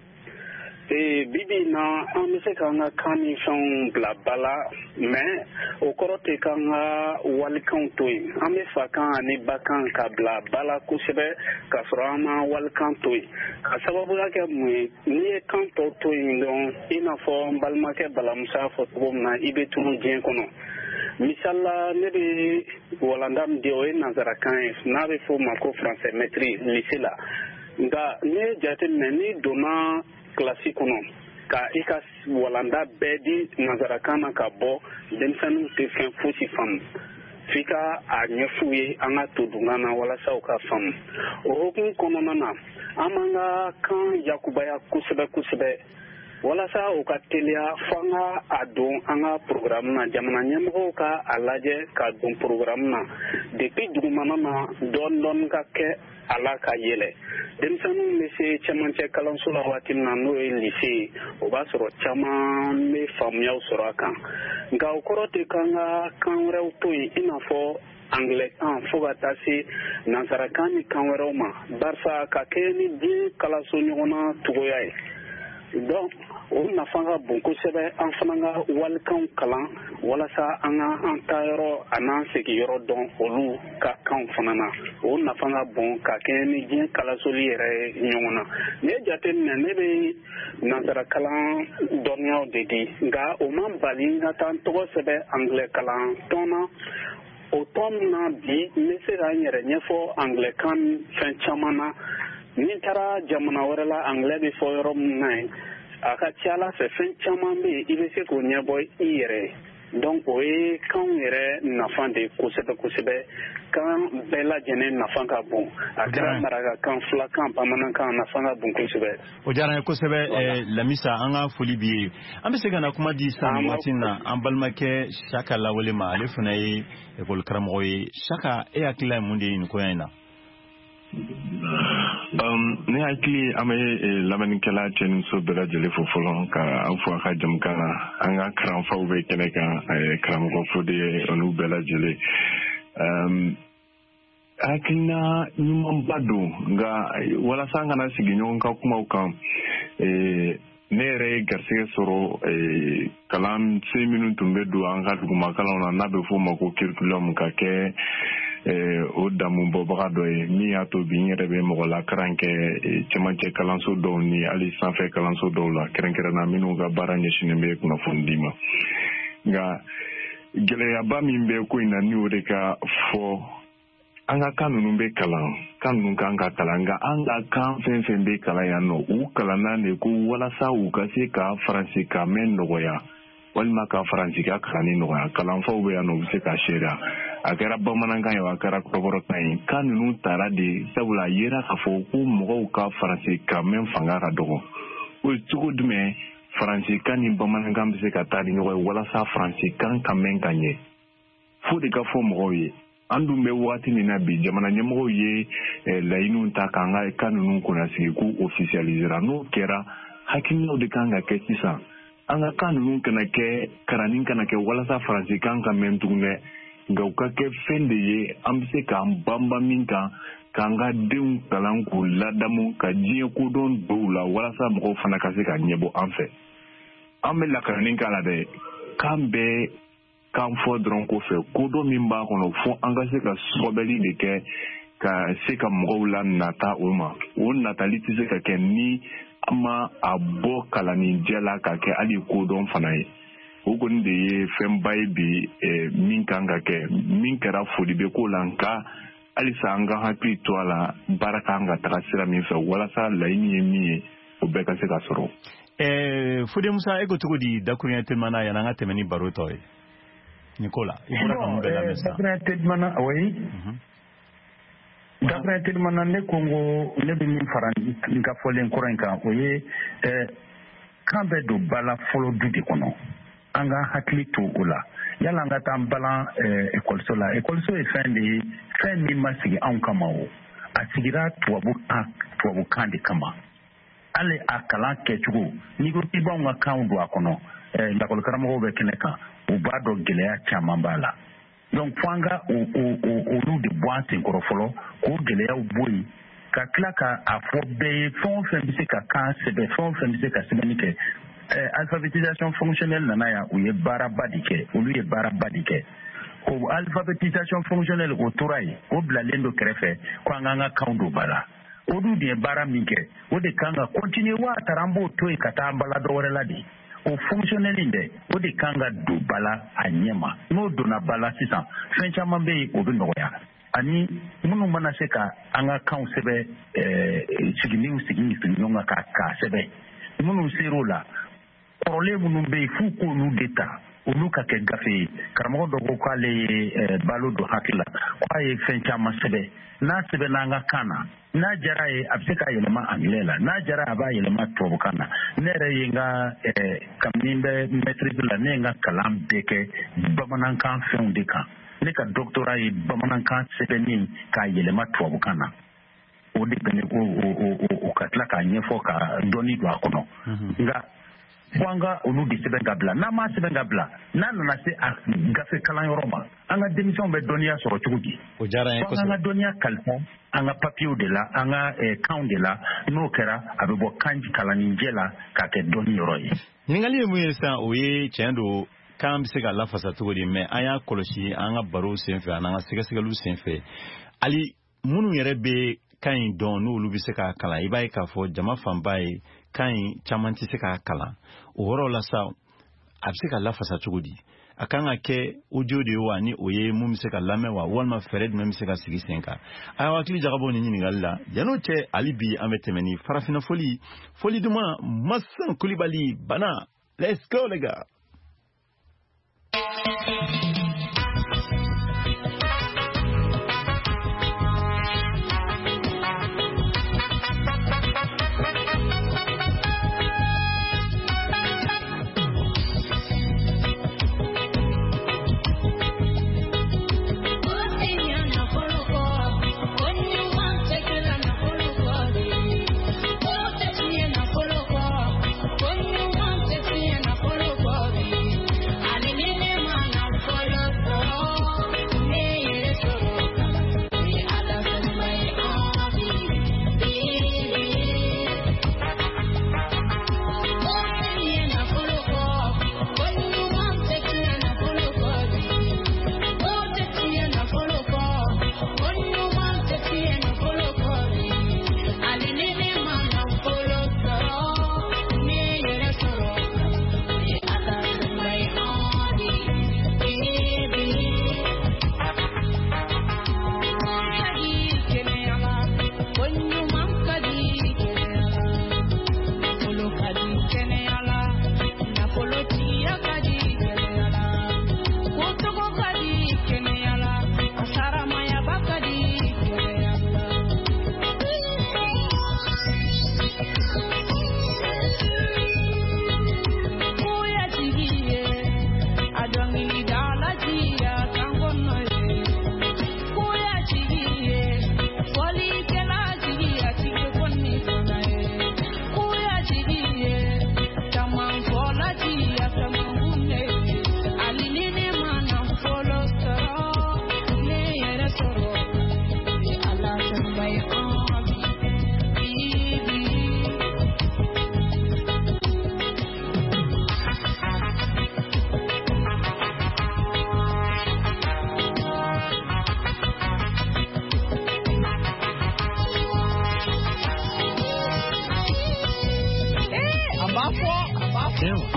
Bibi na an bɛ se k'an ka kan ni fɛnw bila ba la, mais o kɔrɔ tɛ k'an ka walikanw to yen. An bɛ fakan ani bakan ka bila ba la kosɛbɛ k'a sɔrɔ an ma walikan to yen. Ka sababuya kɛ mun ye, n'i ye kan tɔw to yen dɔrɔn i n'a fɔ n balimakɛ Balamusa fɔ cogo min na, i bɛ tunu diɲɛ kɔnɔ. Misala ne bɛ walanda min di o ye nanzarakan ye, n'a bɛ f'o ma ko français maîtrise lycée la. Nka n'i ye jateminɛ n'i donna kilasi kɔnɔ ka i ka walanda bɛɛ di nanzarakan na ka bɔ, denmisɛnninw tɛ fɛn fosi faamu. F'i ka a ɲɛf'u ye an ka todunkan na walasa u ka faamu. O hukumu kɔnɔna na an b'an ka kan yakubaya kosɛbɛ kosɛbɛ walasa u ka teliya fo an ka a don an ka programme na. Jamana ɲɛmɔgɔw ka a lajɛ ka don programme na depuis dugumana na dɔɔnin ka kɛ a la ka yɛlɛ. Denmisɛnninw bɛ se cɛmancɛ kalanso la waati min na n'o ye lycée ye, o b'a sɔrɔ caman bɛ faamuyaw sɔrɔ a kan. Nka o kɔrɔ tɛ k'an ka kan wɛrɛw to yen i n'a fɔ anglais fo ka taa se nanzarakan ni kan wɛrɛw ma, barisa ka kɛ ni diɲɛ kalanso ɲɔgɔnna cogoya ye. Donc o nafa ka bon kosɛbɛ an fana ka walikanw kalan walasa an ka an ta yɔrɔ a n'an sigiyɔrɔ dɔn olu ka kanw fana na. O nafa ka bon ka kɛ ni diɲɛ kalasoli yɛrɛ ye ɲɔgɔn na. Ne jateminɛ ne bɛ nanzarakalan dɔnniyaw de di, nka o ma bali n ka taa n tɔgɔ sɛbɛn anglais kalan tɔn na. O tɔn min na bi n bɛ se ka n yɛrɛ ɲɛfɔ anglais kan fɛn caman na. Ni taara jamana wɛrɛ la anglais bɛ fɔ yɔrɔ min na yen, a ka ca Ala fɛ fɛn caman bɛ yen i bɛ se k'o ɲɛbɔ i yɛrɛ ye. Donc o ye kanw yɛrɛ nafa de kosɛbɛ kosɛbɛ kan bɛɛ lajɛlen nafa ka bon a kɛra marakakan filakan bamanankan nafa ka bon kosɛbɛ o diyara n ye kosɛbɛ Lamisa an ka foli b'i ye an bɛ se ka na kuma di san waati na an balimakɛ Saka Lawale ma ale fana ye école karamɔgɔ ye Saka e hakili la ye mun de ye nin ko in na ne hakili an bɛ lamɛnnikɛla cɛ ni muso bɛɛ lajɛlen fo fɔlɔ ka an fo a ka jamukan na an ka karanfaw bɛ kɛnɛ kan karamɔgɔ Fode olu bɛɛ lajɛlen hakilina ɲumanba don nka walasa an kana sigi ɲɔgɔn ka kumaw kan ne yɛrɛ ye garisɛgɛ sɔrɔ kalan se minnu tun bɛ don an ka dugumakalanw na n'a bɛ f'o ma ko curriculum ka kɛ o damu bɔbaga dɔ ye min y'a to bi n yɛrɛ bɛ mɔgɔ la karan kɛ cɛmancɛ kalanso dɔw ni hali sanfɛ kalanso dɔw la kɛrɛnkɛrɛnna minnu ka baara ɲɛsinnen bɛ kunnafoni di ma nka gɛlɛyaba min bɛ ko in na ni o de ka fɔ an ka kan ninnu bɛ kalan kan ninnu kan ka kalan nka an ka kan fɛn fɛn bɛ kalan yan nɔ u kalanna de ko walasa u ka se ka faransi ka mɛn nɔgɔya walima ka faransi ka kalanni nɔgɔya kalanfaw bɛ yan nɔ u bɛ se ka seereya a kɛra bamanankan ye a kɛra kɔrɔbɔrɔkan ye kan ninnu taara de sabula a yera k'a fɔ ko mɔgɔw ka faransi ka mɛn fanga ka dɔgɔ o ye cogo jumɛn faransi kan ni bamanankan bɛ se ka taa ni ɲɔgɔn ye walasa faransi kan ka mɛn ka ɲɛ fo de ka fɔ mɔgɔw ye an dun bɛ waati min na bi jamana ɲɛmɔgɔw ye laɲiniw ta k'an ka kan ninnu kunnasigi k'u officialisera n'o kɛra hakilinaw de kan ka kɛ sisan an ka kan ninnu kana kɛ kalanni kana kɛ walasa faransi kan ka mɛn tugun dɛ nka u ka kɛ fɛn de ye an bɛ se k'an banban min kan k'an ka denw kalan k'u ladamu ka diɲɛ kodɔn dɔw la walasa mɔgɔw fana ka se ka ɲɛbɔ an fɛ an bɛ lakalanni k'a la dɛ k'an bɛ kan fɔ dɔrɔn kɔfɛ kodɔn min b'a kɔnɔ fo an ka se ka sɔbɛli de kɛ ka se ka mɔgɔw la nata o ma o natali tɛ se ka kɛ ni an ma a bɔ kalanninjɛ la ka kɛ hali kodɔn fana ye o kɔni de ye fɛnba ye bi min kan ka kɛ min kɛra foli bɛ k'o la nka halisa an ka hakili to a la baara kan ka taga sira min fɛ walasa laɲini ye min ye o bɛɛ ka se ka sɔrɔ. Fode Musa e ko cogo di dakurunya telimana yan an ka tɛmɛ ni baro tɔ ye ni ko la i bɔra ka mun bɛɛ lamɛn sisan. Dakurunya telimana oui dakurunya telimana ne ko n ko ne bɛ min fara n ka fɔlen kɔrɔ in kan o ye kan bɛ don ba la fɔlɔ du de kɔnɔ an ka hakili to o la yala an ka taa an balan ekɔliso la ekɔliso ye fɛn de ye fɛn min ma sigi anw kama o a sigira tubabukan de kama hali a kalan kɛcogo n'i ko k'i b'anw ka kanw don a kɔnɔ lakɔlikaramɔgɔw bɛ kɛnɛ kan u b'a dɔn gɛlɛya caman b'a la donc fo an ka olu de bɔ an senkɔrɔ fɔlɔ k'o gɛlɛyaw bɔ yen ka tila ka a fɔ bɛɛ ye fɛn o fɛn bɛ se ka kan sɛbɛn fɛn o fɛn bɛ se ka sɛbɛnni kɛ alphabétisation fonctionnelle nana yan u ye baaraba de kɛ olu ye baaraba de kɛ o alphabétisation fonctionnelle o tora yen o bilalen do kɛrɛfɛ ko an k'an ka kanw don ba la o dun de ye baara min kɛ o de kan ka continuer wa taara an b'o to yen ka taa an bala dɔ wɛrɛ la de o fonctionnel in dɛ o de kan ka don ba la a ɲɛ ma n'o donna ba la sisan fɛn caman bɛ yen o bɛ nɔgɔya ani minnu mana se ka an ka kanw sɛbɛn siginiw sigi ɲɔgɔn kan k'a sɛbɛn minnu ser'o la kɔrɔlen minnu bɛ yen f'u k'olu de ta olu ka kɛ gafe ye karamɔgɔ dɔ ko k'ale ye balo don hakili la k'a ye fɛn caman sɛbɛn n'a sɛbɛnna an ka kan na n'a jara ye a bɛ se ka yɛlɛma angilɛ la n'a jara a b'a yɛlɛma tubabukan na ne yɛrɛ ye n ka kabini n bɛ maîtrise la ne ye n ka kalan bɛɛ kɛ bamanankan fɛnw de kan ne ka doctorat ye bamanankan sɛbɛnni k'a yɛlɛma tubabukan na o de bɛ ne o ka tila k'a ɲɛfɔ ka dɔnni don a kɔnɔ nka fo an ka olu de sɛbɛn ka bila n'an m'a sɛbɛn ka bila n'a nana se a gafe kalanyɔrɔ ma an ka denmisɛnw bɛ dɔnniya sɔrɔ cogo di o diyara n ye kosɛbɛ an ka dɔnniya kalifa an ka papiyew de la an ka kanw de la n'o kɛra a bɛ bɔ kan kalanninjɛ la k'a kɛ dɔnni yɔrɔ ye ɲininkali ye mun ye sisan o ye tiɲɛ don kan bɛ se ka lafasa cogo di mɛ an y'a kɔlɔsi an ka barow senfɛ an n'an ka sɛgɛsɛgɛliw senfɛ hali minnu yɛrɛ bɛ kan in dɔn n'olu bɛ se k'a kalan i b'a ye k'a fɔ jama fanba ye kan in caman tɛ se k'a kalan o yɔrɔ la sa a bɛ se ka lafasa cogo di a kan ka kɛ audio de ye wa ni o ye mun bɛ se ka lamɛn wa walima fɛɛrɛ jumɛn bɛ se ka sigi sen kan a y'aw hakili jagabɔ ni ɲininkali la yan'o cɛ hali bi an bɛ tɛmɛ ni farafinna foli duman Masan Kulibali Bana let's go les gars.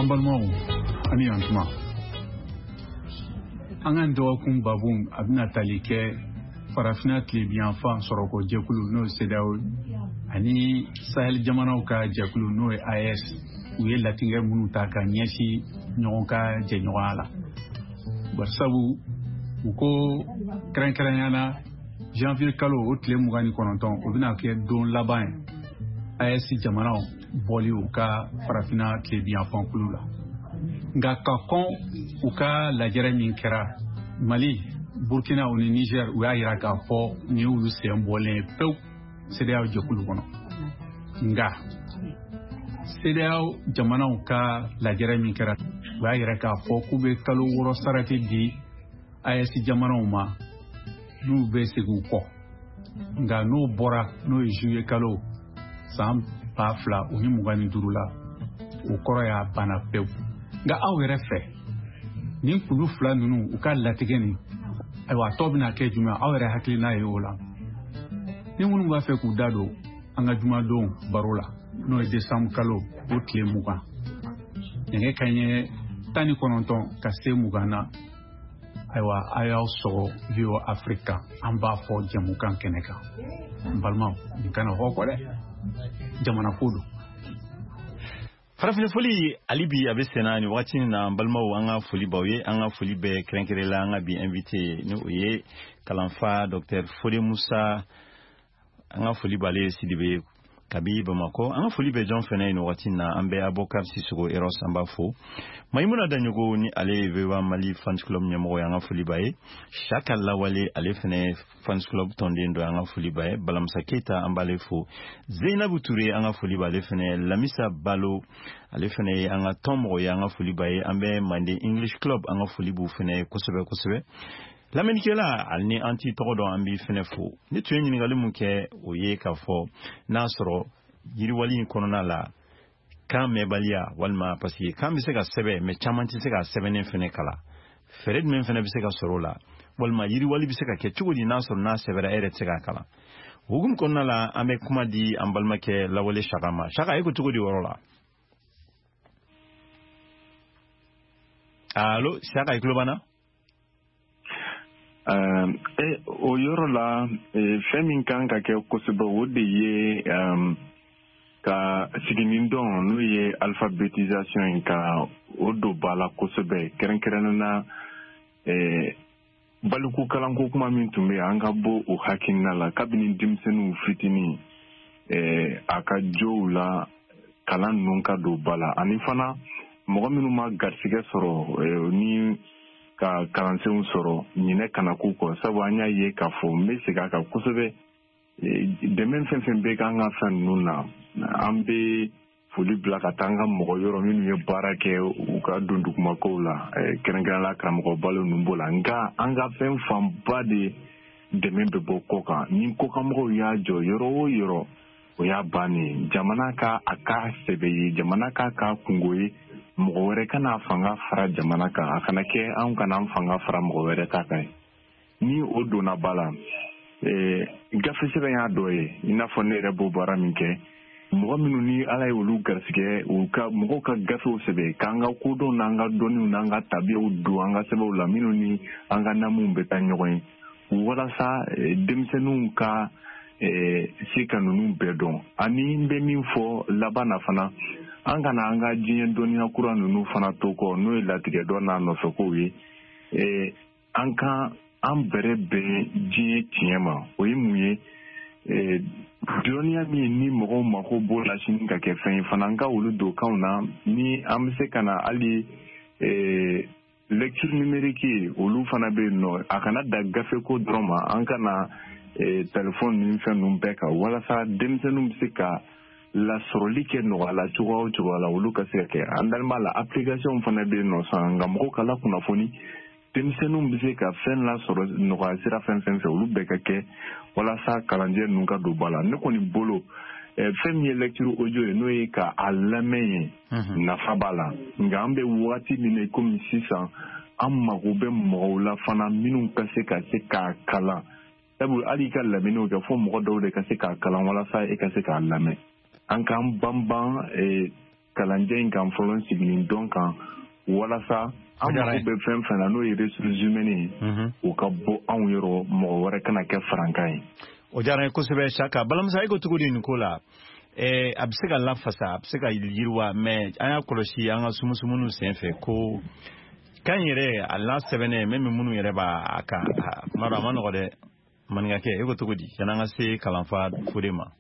balmaw ani antuma angan do kum babun abna talike farafina tlibian fa soroko jekulu no sedaw ani sahel jamanaw ka jekulu no AES u ye latinge munu ta ka nyesi nyonka je nyawala barsabu uko krankranyana janvier kalo o tle mugani kononton o bina ke don laban AES jamanaw boli u ka farafina tlibian fa kulula nga ka kon u ka lajere min kɛra Mali Burkina ou Niger ou y'a ka fo ni ulu se mbolen pew CEDEAO jekulu kono nga CEDEAO jamanaw ka lajere min kɛra u y'a ka fo kube kalo woro sarati di AES jamanaw ma n'u bɛ segu kɔ nga n'o bɔra n'o ye juillet kalo san 2025 la o kɔrɔ y'a bana pew nga aw yɛrɛ fɛ nin kulu fila ninnu u ka latigɛ nin ayiwa tɔ bɛna kɛ jumɛn aw yɛrɛ hakilina ye o la ni minnu b'a fɛ k'u da don an ka jumadon baro la n'o ye décembre kalo o tile 20 nɛgɛ kanɲɛ 19 ka se 20 na ayiwa a y'aw sɔgɔ VOA Africa an b'a fɔ jamukan kɛnɛ kan n balimaw nin kana hɔ kɔ dɛ jamana ko don farafina foli alibi abe sena ni wakati na balmaw anga foli bawye anga foli be krenkerela anga bi invité ni oye kalanfa Dr Fode Musa anga foli bale sidibe kabi bamako anga foli be John Fene ni wakati na ambe Abokar Sisoko Eros ambafo Maimuna Danyogo ni ale vewa Mali Fans Club nyamo anga foli bae Shaka Lawale ale fene Fans Club tondendo anga foli bae Balamsa Keita ambale fo Zainabou Touré anga foli bale fene Lamisa Balo ale fene anga tombo anga foli bae ambe Mande English Club anga foli bu fene kosebe Lamenikela alni anti togodo ambi fene fo ni tueni ngali munke oye ka fo nasro yiri wali konona la kan mebalia walma pasi kan bi se ka sebe me chamanti se ka sebe ne fene kala fered men fene bi se ka sorola walma yiri wali bi se ka ke chugodi nasro na sebera ere se ka kala hugum konona la ame kuma di ambalma ke lawole shaka eko chugodi worola allo shaka iklobana o yɔrɔ la fɛn min kan ka kɛ kosɛbɛ o de ye ka siginin dɔn n'o ye alphabétisation in ka o don ba la kosɛbɛ kɛrɛnkɛrɛnnena baliku kalanko kuma min tun bɛ an ka bɔ o hakilina la kabini denmisɛnninw fitinin a ka jow la kalan ninnu ka don ba la ani fana mɔgɔ minnu ma garisɛgɛ sɔrɔ ni ka kalansenw sɔrɔ ɲinɛ kana k'u kɔ sabu an y'a ye k'a fɔ n bɛ segin a kan kosɛbɛ dɛmɛ fɛn fɛn bɛ k'an ka fɛn ninnu na an bɛ foli bila ka taa an ka mɔgɔ yɔrɔ minnu ye baara kɛ u ka don dugumakow la kɛrɛnkɛrɛnnenya karamɔgɔ balo ninnu b'o la nka an ka fɛn fanba de dɛmɛ bɛ bɔ kɔ kan ni kɔkanmɔgɔw y'a jɔ yɔrɔ o yɔrɔ o y'a bannen jamana ka a ka sɛbɛ ye jamana ka k'a kungo ye mɔgɔ wɛrɛ kana fanga fara jamana kan a kana kɛ an kana an fanga fara mɔgɔ wɛrɛ ta kan ni o donna ba la gafe sɛbɛn y'a dɔ ye i n'a fɔ ne yɛrɛ b'o baara min kɛ mɔgɔ minnu ni ala ye olu garisigɛ mɔgɔw ka gafew sɛbɛn k'an ka kodɔnw n'an ka dɔnniw n'an ka tabiyaw don an ka sɛbɛnw la minnu ni an ka namuw bɛ taa ɲɔgɔn ye walasa denmisɛnninw ka se ka ninnu bɛɛ dɔn ani n bɛ min fɔ laban na fana an kana an ka diɲɛ dɔnniya kura ninnu fana to kɔ n'o ye latigɛ dɔ n'a nɔfɛkow ye an ka an bɛrɛ bɛn diɲɛ tiɲɛ ma o ye mun ye dɔnniya min ni mɔgɔw mako b'o la sini ka kɛ fɛn ye fana an ka olu don kanw na ni an bɛ se ka na hali lecture numérique olu fana bɛ yen nɔ a kana da gafeko dɔrɔn ma an kana téléphone ni fɛn ninnu bɛɛ kan walasa denmisɛnninw bɛ se ka lasɔrɔli kɛ nɔgɔya la cogoya o cogoya la olu ka se ka kɛ an dalen la application fana bɛ yen nɔ san nka mɔgɔw ka lakunnafoni denmisɛnninw bɛ se ka fɛn lasɔrɔ nɔgɔya sira fɛn fɛn fɛ olu bɛɛ ka kɛ walasa kalanjɛ ninnu ka don ba la ne kɔni bolo fɛn min ye lecture audio ye n'o ye ka a lamɛn ye nafa b'a la nka an bɛ wagati min na komi sisan an mago bɛ mɔgɔw la fana minnu ka se k'a kalan sabu hali i ka lamɛnniw kɛ fo mɔgɔ dɔw de ka se k'a kalan walasa e ka se k'a lamɛn an k'an banban kalanjɛ kan fɔlɔ sigilen dɔn kan walasa an mago bɛ fɛn fɛn na n'o ye ressources humaines ye o ka bɔ anw yɔrɔ mɔgɔ wɛrɛ kana kɛ farankan ye. O diyara n ye kosɛbɛ Saka. Balamusa, e ko cogo di nin ko la? A bɛ se ka lafasa, a bɛ se ka yiriwa, mais an y'a kɔlɔsi an ka sumusumuniw sen fɛ ko kan yɛrɛ a lasɛbɛnnen même minnu yɛrɛ b'a kan kuma dɔ a ma nɔgɔ dɛ maninkakɛ, e ko cogo di yan'an ka se kalanfa Fode ma?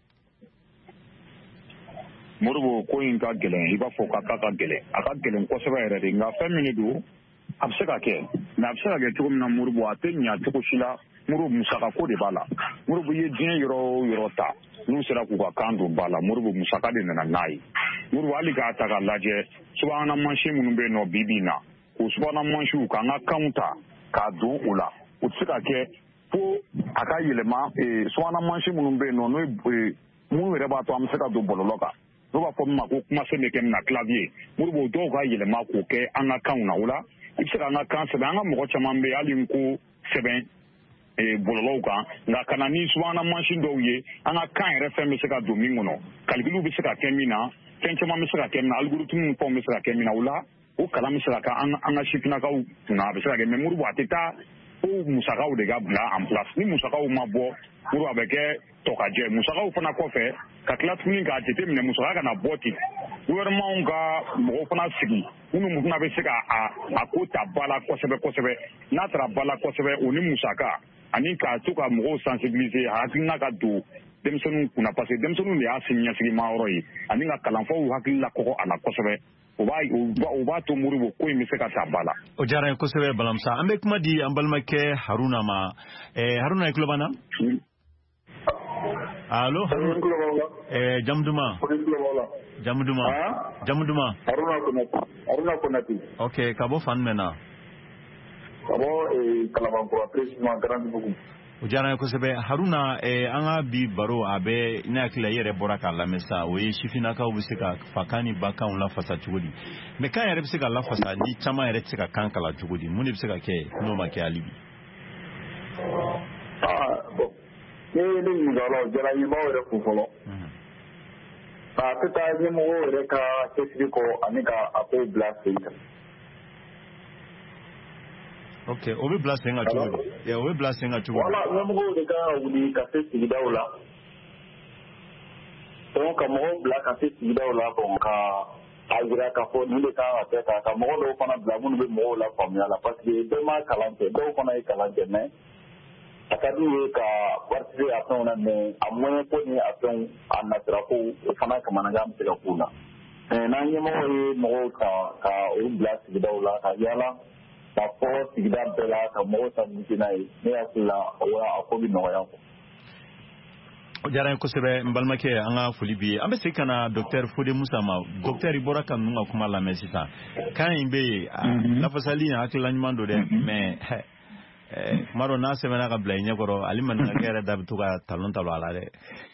Moribo, ko in ka gɛlɛn i b'a fɔ k'a ka gɛlɛn, a ka gɛlɛn kosɛbɛ yɛrɛ de, nka fɛn min de don a bɛ se ka kɛ, mais a bɛ se ka kɛ cogo min na Moribo, a tɛ ɲɛ cogo si la. Moribo, musaka ko de b'a la. Moribo, i ye diɲɛ yɔrɔ o yɔrɔ ta n'u sera k'u ka kan don ba la, Moribo, musaka de nana n'a ye. Moribo, hali k'a ta k'a lajɛ subahana mansin minnu bɛ yen nɔ bi bi in na, o subahana mansinw k'an ka kanw ta k'a don o la, o tɛ se ka kɛ fo a ka yɛlɛma subahana mansin minnu bɛ yen nɔ n'o ye minnu yɛrɛ b'a to an bɛ se ka don bɔlɔlɔ kan. N'o b'a fɔ min ma ko kumasen bɛ kɛ min na clavier, Moribo, dɔw ka yɛlɛma k'o kɛ an ka kanw na, o la i bɛ se ka an ka kan sɛbɛn, an ka mɔgɔ caman bɛ yen hali n ko sɛbɛn bɔlɔlɔw kan, nka ka na ni subahana mansin dɔw ye an ka kan yɛrɛ fɛn bɛ se ka don min kɔnɔ, calculs bɛ se ka kɛ min na, fɛn caman bɛ se ka kɛ min na, algorithme fɛnw bɛ se ka kɛ min na, o la o kalan bɛ se ka kɛ an ka sifinnakaw kunna, a bɛ se ka kɛ, mais Moribo, a tɛ taa ko musakaw de ka bila en place, ni musakaw ma bɔ Moribo, a bɛ kɛ tɔkajɛ. Musakaw fana kɔfɛ ka tila tuguni k'a jateminɛ musaka kana bɔ ten, gouvernement ka mɔgɔw fana sigi minnu fana bɛ se ka a ko ta ba la kosɛbɛ kosɛbɛ, n'a taara ba la kosɛbɛ o ni musaka ani ka to ka mɔgɔw sensibiliser hakilina ka don denmisɛnninw kunna, parce que denmisɛnninw de y'a sini ɲɛsigima yɔrɔ ye, ani ka kalanfaw hakili la kɔgɔ a la kosɛbɛ, o b'a to Moribo ko in bɛ se ka taa ba la. O diyara n ye kosɛbɛ Balamusa. An bɛ kuma di an balimakɛ Haruna ma. Haruna, i tulo b'an na? Allo, jamu duman? Jamu duman? Haruna Konate. Ok, ka bɔ fan jumɛn na? Ka bɔ Kalabankura précisément Grande Bugu. O diyara n ye kosɛbɛ. Haruna, an ka bi baro a bɛ ne hakili la i yɛrɛ bɔra k'a lamɛn sa, o ye sifinnakaw bɛ se ka fakan ni bakanw lafasa cogo di, mais kan yɛrɛ bɛ se ka lafasa ni caman yɛrɛ tɛ se ka kan kalan cogo di, mun de bɛ se ka kɛ n'o ma kɛ hali bi? Bon, ne ɲininkala o diyara n ye, n b'aw yɛrɛ fo fɔlɔ, a tɛ taa ɲɛmɔgɔw yɛrɛ ka cɛsiri kɔ ani ka a kow bila sen kan. Ok, o bɛ bila sen kan cogo di? O bɛ bila sen kan cogo di? Voilà, ɲɛmɔgɔw de kan ka wuli ka se sigidaw la, donc ka mɔgɔw bila ka se sigidaw la, bon ka a jira k'a fɔ nin de kan ka kɛ ka mɔgɔ dɔw fana bila minnu bɛ mɔgɔw la faamuya la, parce que bɛɛ ma kalan kɛ, dɔw fana ye kalan kɛ, mais a ka d'u ye ka participer a fɛnw na, mais a moyen ko ni a fɛnw a nasira ko o fana kamanagan bɛ se ka k'u la. N'an ɲɛmɔgɔ ye mɔgɔw ta ka u bila sigidaw la ka yala ka fɔ sigida bɛɛ la ka mɔgɔw sanni n'a ye, ne hakili la a ko bɛ nɔgɔya. O diyara n ye kosɛbɛ n balimakɛ, an ka foli b'i ye. An bɛ segin ka na Dr Fode Musa ma. Docteur, i bɔra ka ninnu ka kuma lamɛn sisan, kan in bɛ yen, lafasali in hakilila ɲuman don dɛ, mais kuma dɔ n'a sɛbɛnna ka bila i ɲɛkɔrɔ, ale maninkakɛ yɛrɛ da bɛ to ka talon talon a la dɛ.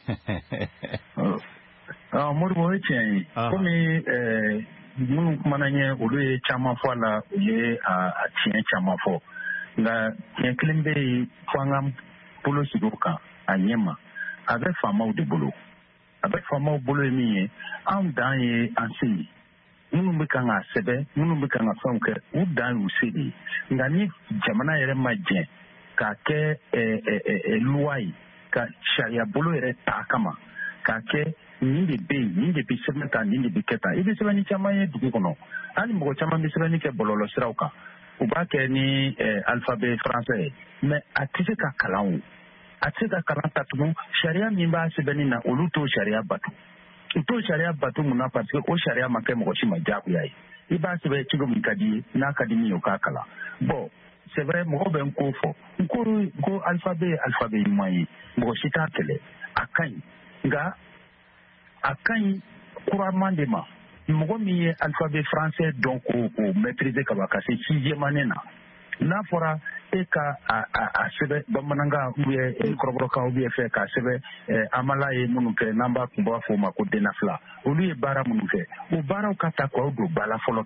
Moribo, o ye tiɲɛ ye, komi minnu kumana ɲɛ olu ye caman fɔ a la, u ye a tiɲɛ caman fɔ, nka tiɲɛ kelen bɛ yen fo an ka bolo sigi o kan a ɲɛ ma, a bɛ faamaw de bolo, a bɛ faamaw bolo ye min ye, anw dan ye an se ye, minnu bɛ kan ka sɛbɛn, minnu bɛ kan ka fɛnw kɛ, u dan y'u se de ye, nka ni jamana yɛrɛ ma jɛn k'a kɛ luwa ye, ka sariya bolo yɛrɛ ta kama, k'a kɛ nin de bɛ yen, nin de bɛ sɛbɛn ta, nin de bɛ kɛ tan, i bɛ sɛbɛnni caman ye dugu kɔnɔ, hali mɔgɔ caman bɛ sɛbɛnni kɛ bɔlɔlɔ siraw kan, u b'a kɛ ni alphabet français ye, mais a tɛ se ka kalan o, a tɛ se ka kalan ta tugun, sariya min b'a sɛbɛnni na olu t'o sariya bato, u t'o sariya bato mun na parce que o sariya ma kɛ mɔgɔ si ma diyagoya ye, i b'a sɛbɛn cogo min ka di ye, n'a ka di min ye o k'a kalan. Bon, c'est vrai, mɔgɔ bɛ n ko fɔ, n ko alphabet ye alphabet ɲuman ye, mɔgɔ si t'a kɛlɛ, a ka ɲi, nka a ka ɲi couramment de ma, mɔgɔ min ye alphabet français dɔn k'o maîtriser ka ban ka se 6e année na, n'a fɔra e ka a sɛbɛn bamanankan ou bien kɔrɔbɔrɔkan ou bien fɛ k'a sɛbɛn amala ye minnu kɛ n'an b'a kun b'a fɔ o ma ko denafila, olu ye baara minnu kɛ, o baaraw ka ta k'aw don ba la fɔlɔ kɛ,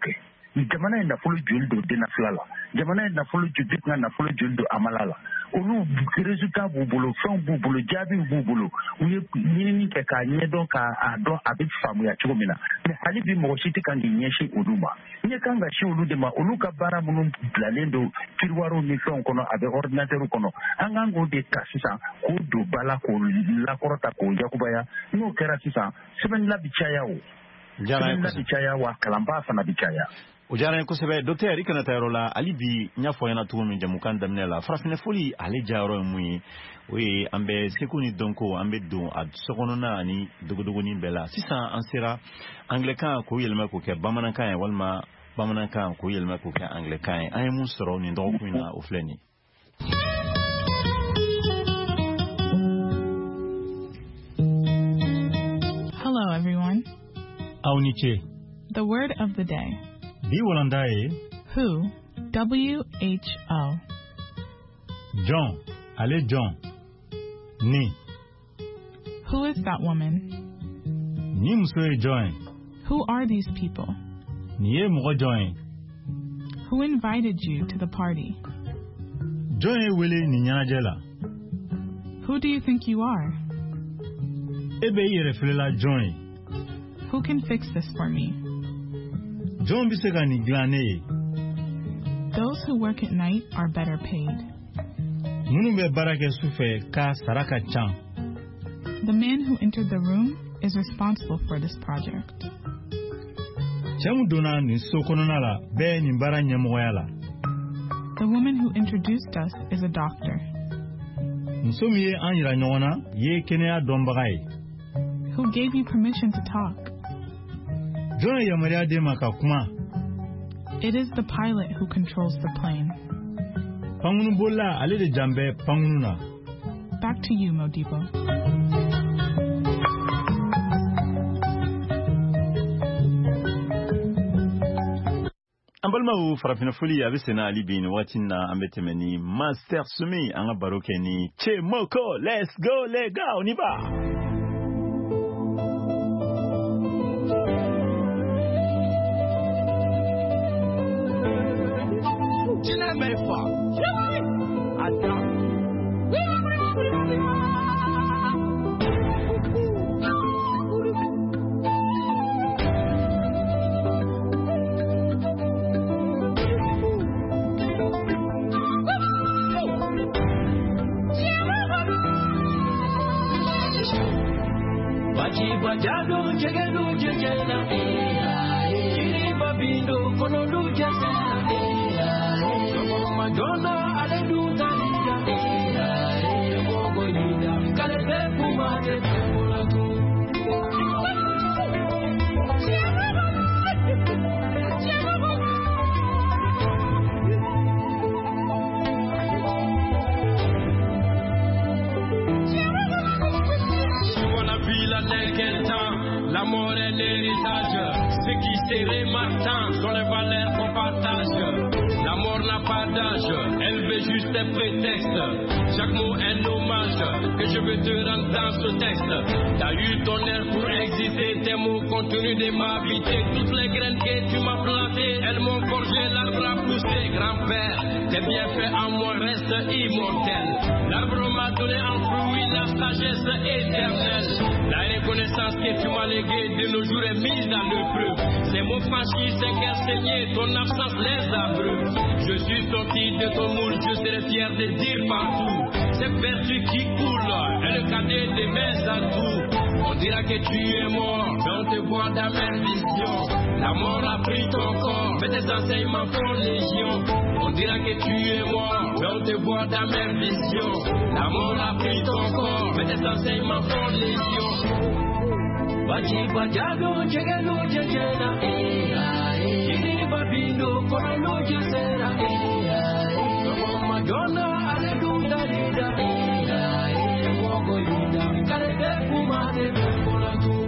jamana ye nafolo joli don dennafiya la jamana ye nafolo joli ka nafolo joli don amala la olu résultat b'u bolo fɛnw b'u bolo jaabiw b'u bolo u ye ɲinini kɛ k'a ɲɛdɔn k'a dɔn a bɛ faamuya cogo min na mais hali bi mɔgɔ si tɛ kan k'i ɲɛsin olu ma ɲɛ kan ka sin olu de ma olu ka baara minnu bilalen don tiroirs ni fɛnw kɔnɔ a bɛ ordinateur kɔnɔ an kan k'o de ta sisan k'o don ba la k'o lakɔrɔta k'o yakubaya n'o kɛra sisan sɛbɛnnila bi caya o sɛbɛnnila bi caya wa kalanbaa fana bi caya. O diyara n ye kosɛbɛ docteur i kana taa yɔrɔ la hali bi n y'a fɔ ɲɛna cogo min jamukan daminɛ la farafinɛfoli ale jayɔrɔ ye mun ye o ye an bɛ seko ni dɔnko an bɛ don a sokɔnɔna ani dogodogonin bɛɛ la sisan an sera anglɛkan k'o yɛlɛma k'o kɛ bamanankan ye walima bamanankan k'o yɛlɛma k'o kɛ anglɛkan ye an ye mun sɔrɔ nin dɔgɔkun in na o filɛ nin Hello everyone. Aw ni ce. The word of the day. Bi walanda ye. Who, W-H-O. John, ale John. Ni. Who is that woman? Ni muso ye John. Who are these people? Ni ye mɔgɔ John ye. Who invited you to the party? John ye wele ni ɲɛnajɛ la. Who do you think you are? E bɛ i yɛrɛ filela John ye. Who can fix this for me? John bɛ se ka nin dilan ne ye. Those who work at night are better paid. Minnu bɛ baara kɛ su fɛ ka sara ka ca. The man who entered the room is responsible for this project. Cɛ min donna nin so kɔnɔna la bɛɛ nin baara ɲɛmɔgɔya la. The woman who introduced us is a doctor. Muso min ye an yira ɲɔgɔn na ye kɛnɛya dɔnbaga ye. Who gave you permission to talk? John ye yamaruya d'e ma ka kuma. It is the pilot who controls the plane. Pangunu bola ale de jan bɛ pangunu na. Back to you, Modibo. An balimaw farafinɛfoli a bɛ senna hali bi nin waati na an bɛ tɛmɛ ni Master Sumi an ka baro kɛ ni Che Moko. Let's go les gars, on y va. L'amour est l'héritage, ce qui serait marquant sont les valeurs qu'on partage. L'amour n'a pas d'âge, elle veut juste un prétexte. Chaque mot est un hommage que je veux te rendre dans ce texte. T'as eu ton air pour exister, tes mots contenus de ma vie. Toutes les graines que tu m'as plantées, elles m'ont forgé, l'arbre a poussé. Grand-père, tes bienfaits en moi restent immortels. L'arbre m'a donné en fruit la sagesse éternelle. La reconnaissance que tu m'as léguée de nos jours est mise dans l'épreuve. Ces mots franchis, ces cœurs saignés, ton absence les abreuve. Je suis sorti de ton moule, je serai fier de dire partout. Cette vertu qui coule est le cadet de mes atouts. On dira que tu es mort, mais on te voit dans mes visions. La mort a pris ton corps, mais tes enseignements font légion. On dira que tu es mort, mais on te voit dans mes visions. La mort a pris ton corps, mais tes enseignements font légion. Baji bajado jegelo jejela Jini babindo kono jesera Somo madonna aleluya lida Mogo lida Kalete kumade Mola tu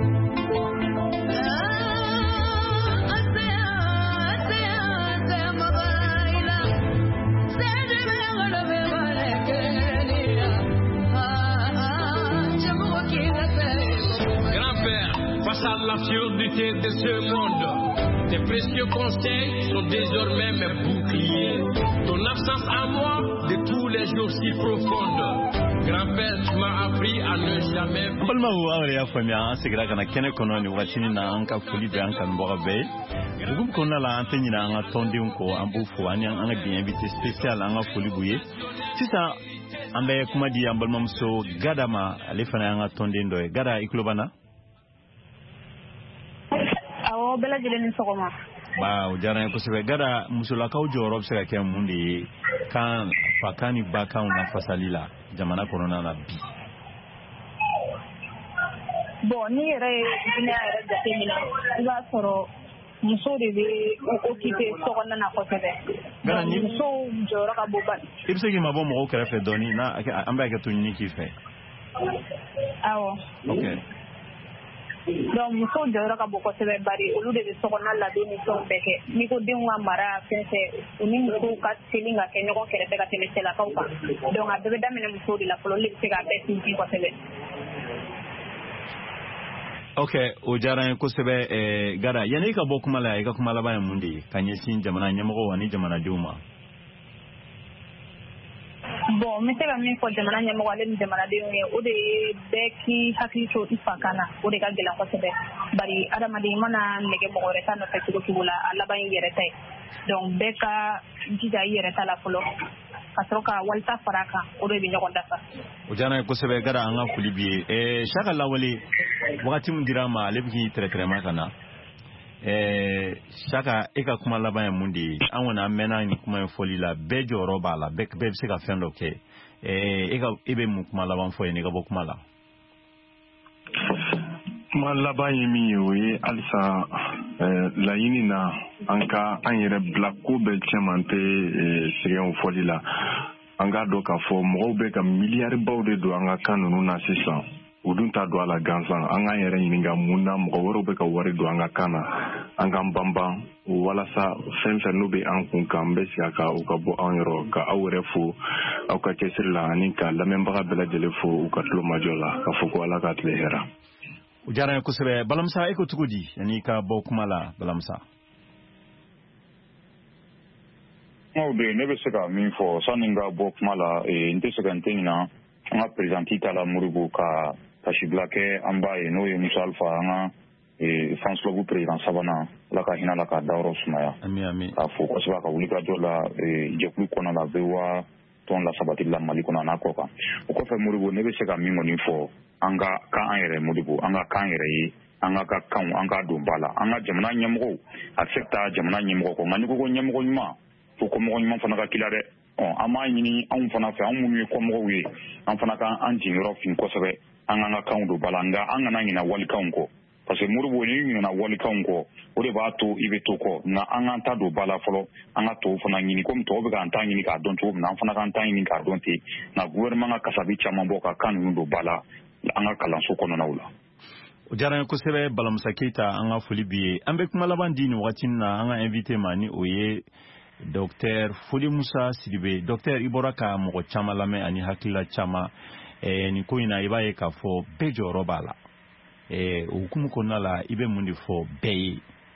Face à l'absurdité de ce monde, Tes précieux conseils sont désormais mes boucliers. Ton absence à moi de tous les jours si profonde. Grand-père, tu m'as appris à ne jamais... Balma awre ya famia sigira kana kene kono ni watini na anka fuli be anka mboga be. Bugum konna la anteni na anga tondi unko ambu fu ani anga bi invité spécial anga fuli buye. Sisa ambe kuma di ambalma mso gada ma alifana anga tondi ndoe. Gada iklobana? Awo bela jelen sokoma. Ba ujara ko sebe gada musula ka ujoro se ka kem mundi kan fakani baka una fasalila jamana corona na bi. Bon ni yɛrɛ jinɛ yɛrɛ jateminɛ I b'a sɔrɔ muso de bɛ occupé sokɔnɔna na kosɛbɛ. Muso jɔyɔrɔ ka bon bani. I bɛ se k'i mabɔ mɔgɔw kɛrɛfɛ dɔɔni na an bɛ hakɛ to ɲini k'i fɛ. Awɔ. Ok. Donc muso jɔyɔrɔ ka bon kosɛbɛ bari olu de bɛ sokɔnɔna labɛn ni fɛnw bɛɛ kɛ. N'i ko denw ka mara fɛn fɛn u ni musow ka teli ka kɛ ɲɔgɔn kɛrɛfɛ ka tɛmɛ cɛlakaw kan. Donc a bɛɛ bɛ daminɛ musow de la fɔlɔ olu de bɛ se k'a bɛɛ sinsin kosɛbɛ. Okay, o diyara n ye kosɛbɛ Gada yanni I ka bɔ kuma la I ka kuma laban ye mun de ye ka ɲɛsin jamana ɲɛmɔgɔw ani jamanadenw ma. Bon, n bɛ se ka min fɔ jamana ɲɛmɔgɔ ale ni jamanadenw ye o de ye bɛɛ k'i hakili to I fa kan na o de ka gɛlɛn kosɛbɛ bari adamaden mana nɛgɛ mɔgɔ wɛrɛ ta nɔfɛ cogo cogo la a laban I yɛrɛ ta ye donc bɛɛ ka jija I yɛrɛ ta la fɔlɔ ka sɔrɔ ka walita fara kan o de bɛ ɲɔgɔn dafa. O diyara n ye kosɛbɛ Gada an ka foli b'i ye Saka Lawale wagati min dira ma ale bɛ k'i tɛrɛtɛrɛma ka na Saka e ka kuma laban ye mun de ye an kɔni an mɛnna nin kuma in fɔli la bɛɛ jɔyɔrɔ b'a la bɛɛ bɛ se ka fɛn dɔ kɛ e bɛ mun kuma laban fɔ ye n'i ka bɔ kuma la. Kuma laban ye min ye o ye halisa laɲini na an yɛrɛ bila ko bɛɛ cɛman tɛ sɛgɛnw fɔli la an k'a dɔn k'a fɔ mɔgɔw bɛ ka miliyaribaw de don an ka kan ninnu na sisan u dun t'a don a la gansan an k'an yɛrɛ ɲininka mun na mɔgɔ wɛrɛw bɛ ka wari don an ka kan na an k'an banban walasa fɛn fɛn n'u bɛ an kun kan bɛ sigi a kan u ka bɔ an yɔrɔ ka aw yɛrɛ fo aw ka cɛsiri la ani ka lamɛnbaga bɛɛ lajɛlen fo u ka tulomajɔ la ka fɔ ko Ala ka tile hɛrɛ. O diyara n ye kosɛbɛ Balamisa e ko cogo di yanni ka bɔ kuma la Balamisa. Kumaw bɛ yen ne bɛ se ka min fɔ sani n ka bɔ kuma la n tɛ se ka n tɛ ɲina an ka présidente Tala Modibo ka tasibila kɛ an b'a ye n'o ye Musa Alfa an ka France Club président sabanan Ala ka hinɛ la k'a dayɔrɔ sumaya k'a fo kosɛbɛ a ka wulikajɔ la jɛkulu kɔnɔ la VOA tɔn la sabatili la Mali kɔnɔ a n'a kɔ kan o kɔfɛ Modibo ne bɛ se ka min kɔni fɔ an ka kan an yɛrɛ Modibo an ka kan yɛrɛ ye an ka kanw an ka don ba la an ka jamana ɲɛmɔgɔw a tɛ se ka taa jamana ɲɛmɔgɔ kɔ nka n'i ko ko ɲɛmɔgɔ ɲuman fo kɔmɔgɔ ɲuman fana ka k'i la dɛ an b'a ɲini anw fana fɛ an minnu ye kɔmɔgɔw ye an fana ka an jiginyɔrɔ fin kosɛbɛ an k'an ka kanw don ba la nka an kana ɲina walikanw kɔ parce que Modibo n'i ɲinɛna walikanw kɔ o de b'a to I bɛ to kɔ nka an k'an ta don ba la fɔlɔ an ka tɔw fana ɲini komi tɔw bɛ k'an ta ɲini k'a dɔn cogo min na an fana k'an ta ɲini k'a dɔn ten nka gouvernement ka kasabi caman bɔ ka kan ninnu don ba la an ka kalanso kɔnɔnaw la. O diyara n ye kosɛbɛ Balamusa Keyita an ka foli b'i ye an bɛ kuma laban di nin wagati na an ka invité ma ni o ye Dr Foli Musa Sidibe. Dr I bɔra ka mɔgɔ caman lamɛn ani hakilila caman nin ko in na I b'a ye k'a fɔ bɛɛ jɔyɔrɔ b'a la o hukumu kɔnɔna la I bɛ mun de fɔ bɛɛ ye.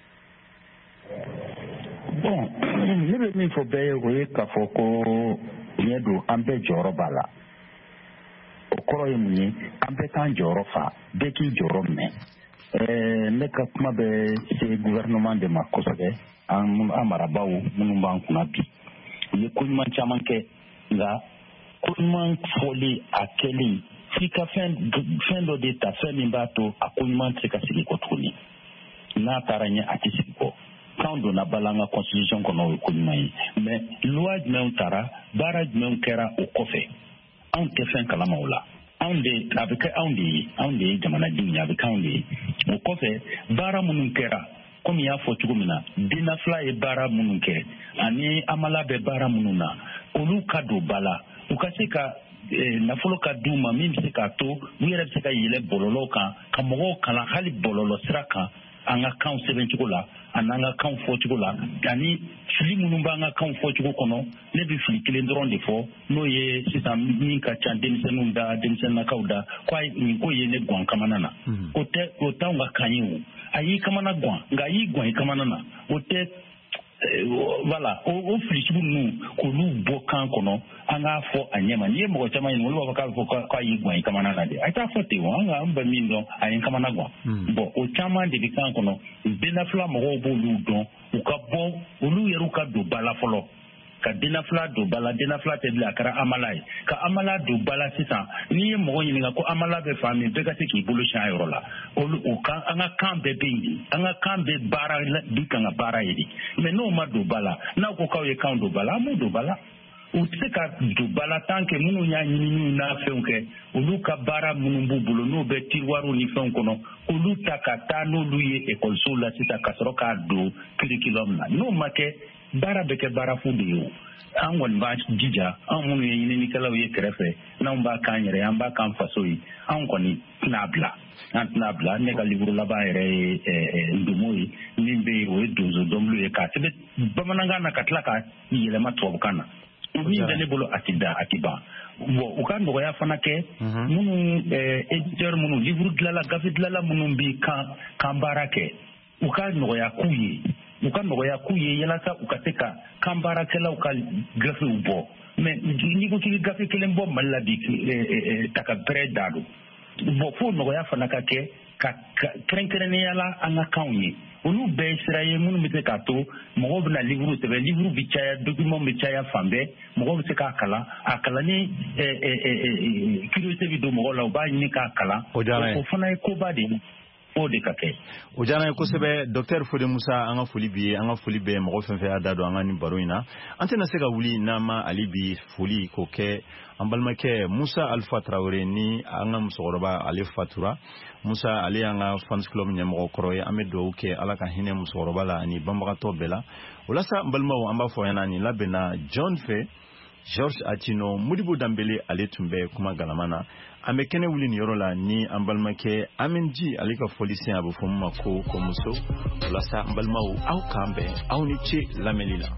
Bon ne bɛ min fɔ bɛɛ ye o ye k'a fɔ ko ɲɛ don an bɛɛ jɔyɔrɔ b'a la o kɔrɔ ye mun ye an bɛɛ k'an jɔyɔrɔ fa bɛɛ k'i jɔyɔrɔ minɛ ne ka kuma bɛ se gouvernement de ma kosɛbɛ an marabaw minnu b'an kunna bi u ye ko ɲuman caman kɛ nka ko ɲuman fɔli a kɛlen f'i ka fɛn dɔ de ta fɛn min b'a to a ko ɲuman tɛ se ka sigi kɔ tuguni n'a taara ɲɛ a tɛ sigi kɔ k'anw donna bala an ka constitution kɔnɔ o ye ko ɲuman ye mais loi jumɛnw taara baara jumɛnw kɛra o kɔfɛ anw tɛ fɛn kalama o la a bɛ kɛ anw de ye jamanadenw ye a bɛ kɛ anw de ye o kɔfɛ baara minnu kɛra komi y'a fɔ cogo min na dinafila ye baara minnu kɛ ani amala bɛ baara minnu na olu ka don ba la u ka se ka nafolo ka d'u ma min bɛ se k'a to u yɛrɛ bɛ se ka yɛlɛ bɔlɔlɔw kan ka mɔgɔw kalan hali bɔlɔlɔ sira kan an ka kan sɛbɛn cogo la ani an ka kan fɔ cogo la ani fili minnu b'an ka kan fɔ cogo kɔnɔ ne bɛ fili kelen dɔrɔn de fɔ n'o ye sisan min ka ca denmisɛnninw da denmisɛnninnakaw da nin ko ye ne guwan kamana na o t'anw ka kan ye o a y'i kamana guwan nka a y'i guwan i kamana na o tɛ voilà o fili sugu ninnu k'olu bɔ kan kɔnɔ an k'a fɔ a ɲɛma n'i ye mɔgɔ caman ɲininka olu b'a fɔ k'a bɛ fɔ k'a y'i guwan i kamana na de a t'a fɔ ten o an bɛ min dɔn a ye n kamana guwan bon o caman de bɛ kan kɔnɔ dennafiya mɔgɔw b'olu dɔn u ka bɔ olu yɛrɛw ka don ba la fɔlɔ ka dennafiya don ba la dennafiya tɛ bilen a kɛra amala ye ka amala don ba la sisan n'i ye mɔgɔ ɲininka ko amala bɛ fan min bɛɛ ka se k'i bolo siɲɛ a yɔrɔ la o kan an ka kan bɛɛ bɛ yen an ka kan bɛɛ baara bi kan ka baara ye de mais n'o ma don ba la n'aw ko k'aw ye kan don ba la an b'o don ba la u tɛ se ka don ba la tant que minnu y'a ɲininiw n'a fɛnw kɛ olu ka baara minnu b'u bolo n'o bɛ tiroirs ni fɛnw kɔnɔ olu ta ka taa n'olu ye ekɔlisow la sisan ka sɔrɔ k'a don curriculum na n'o ma kɛ baara bɛ kɛ baara fu de ye o an kɔni b'a jija an minnu ye ɲininikɛlaw ye kɛrɛfɛ n'anw b'a k'an yɛrɛ ye an b'a k'an faso ye an kɔni tɛna bila an tɛna bila ne ka livre laban yɛrɛ ye ndomo ye min bɛ yen o ye donso dɔnbulu ye k'a sɛbɛn bamanankan na ka tila ka yɛlɛma tubabukan na min bɛ ne bolo a tɛ ban bon u ka nɔgɔya fana kɛ minnu éditeur minnu livre dilanla gafe dilanla minnu bɛ kan baara kɛ u ka nɔgɔya k'u ye yalasa u ka se ka kan baarakɛlaw ka gafew bɔ mais n'i ko k'i gafe kelen bɔ Mali la bi ta ka bɛrɛ da don bon fo nɔgɔya fana ka kɛ ka kɛrɛnkɛrɛnnenya la an ka kanw ye olu bɛɛ ye sira ye minnu bɛ se k'a to mɔgɔw bɛna livre sɛbɛn livre bɛ caya document bɛ caya fan bɛɛ mɔgɔw bɛ se k'a kalan a kalan ni curiosité bɛ don mɔgɔw la u b'a ɲini k'a kalan o fana ye koba de ye o de ka kɛ o diyara n ye kosɛbɛ Dr Fode Musa an ka foli b'i ye an ka foli bɛ mɔgɔ fɛn fɛn y'a da don an ka nin baro in na an tɛna se ka wuli n'an ma ale bi foli k'o kɛ an balimakɛ Musa Alpha Traoré ni an ka musokɔrɔba ale fatura Musa ale y'an ka fans club ɲɛmɔgɔ kɔrɔ ye an bɛ dugawu kɛ ala ka hinɛ musokɔrɔba la ani banbagatɔ bɛɛ la o la sa n balimaw an b'a fɔ ɲɛna nin labɛnna John fɛ George Atino Modibo Dambele ale tun bɛ kuma galama na an bɛ kɛnɛ wuli nin yɔrɔ la ni an balimakɛ Aminji ale ka foli sen a bɛ fɔ min ma ko muso o la sa n balimaw aw k'an bɛn aw ni ce lamɛnli la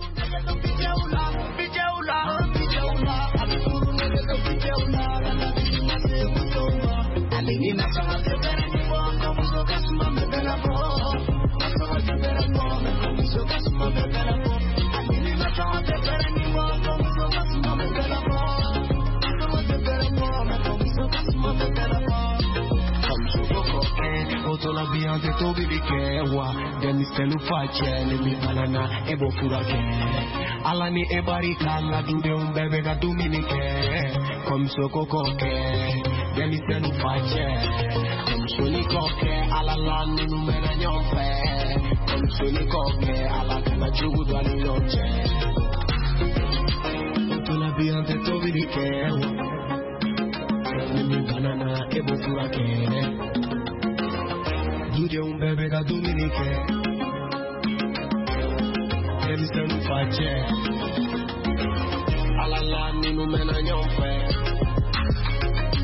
Otola biante to bibike wa deni stelu fache le mi banana ebo furake alani ebarika la dude un bebe ga dominike comme soko koke deni stelu fache comme soni koke ala la nu mena nyompe comme soni koke ala kana jugu do ani yoche otola biante to bibike wa le mi banana ebo furake Dude un bebe da Dominique Dem se nu face Ala la ni nu mena nyomfe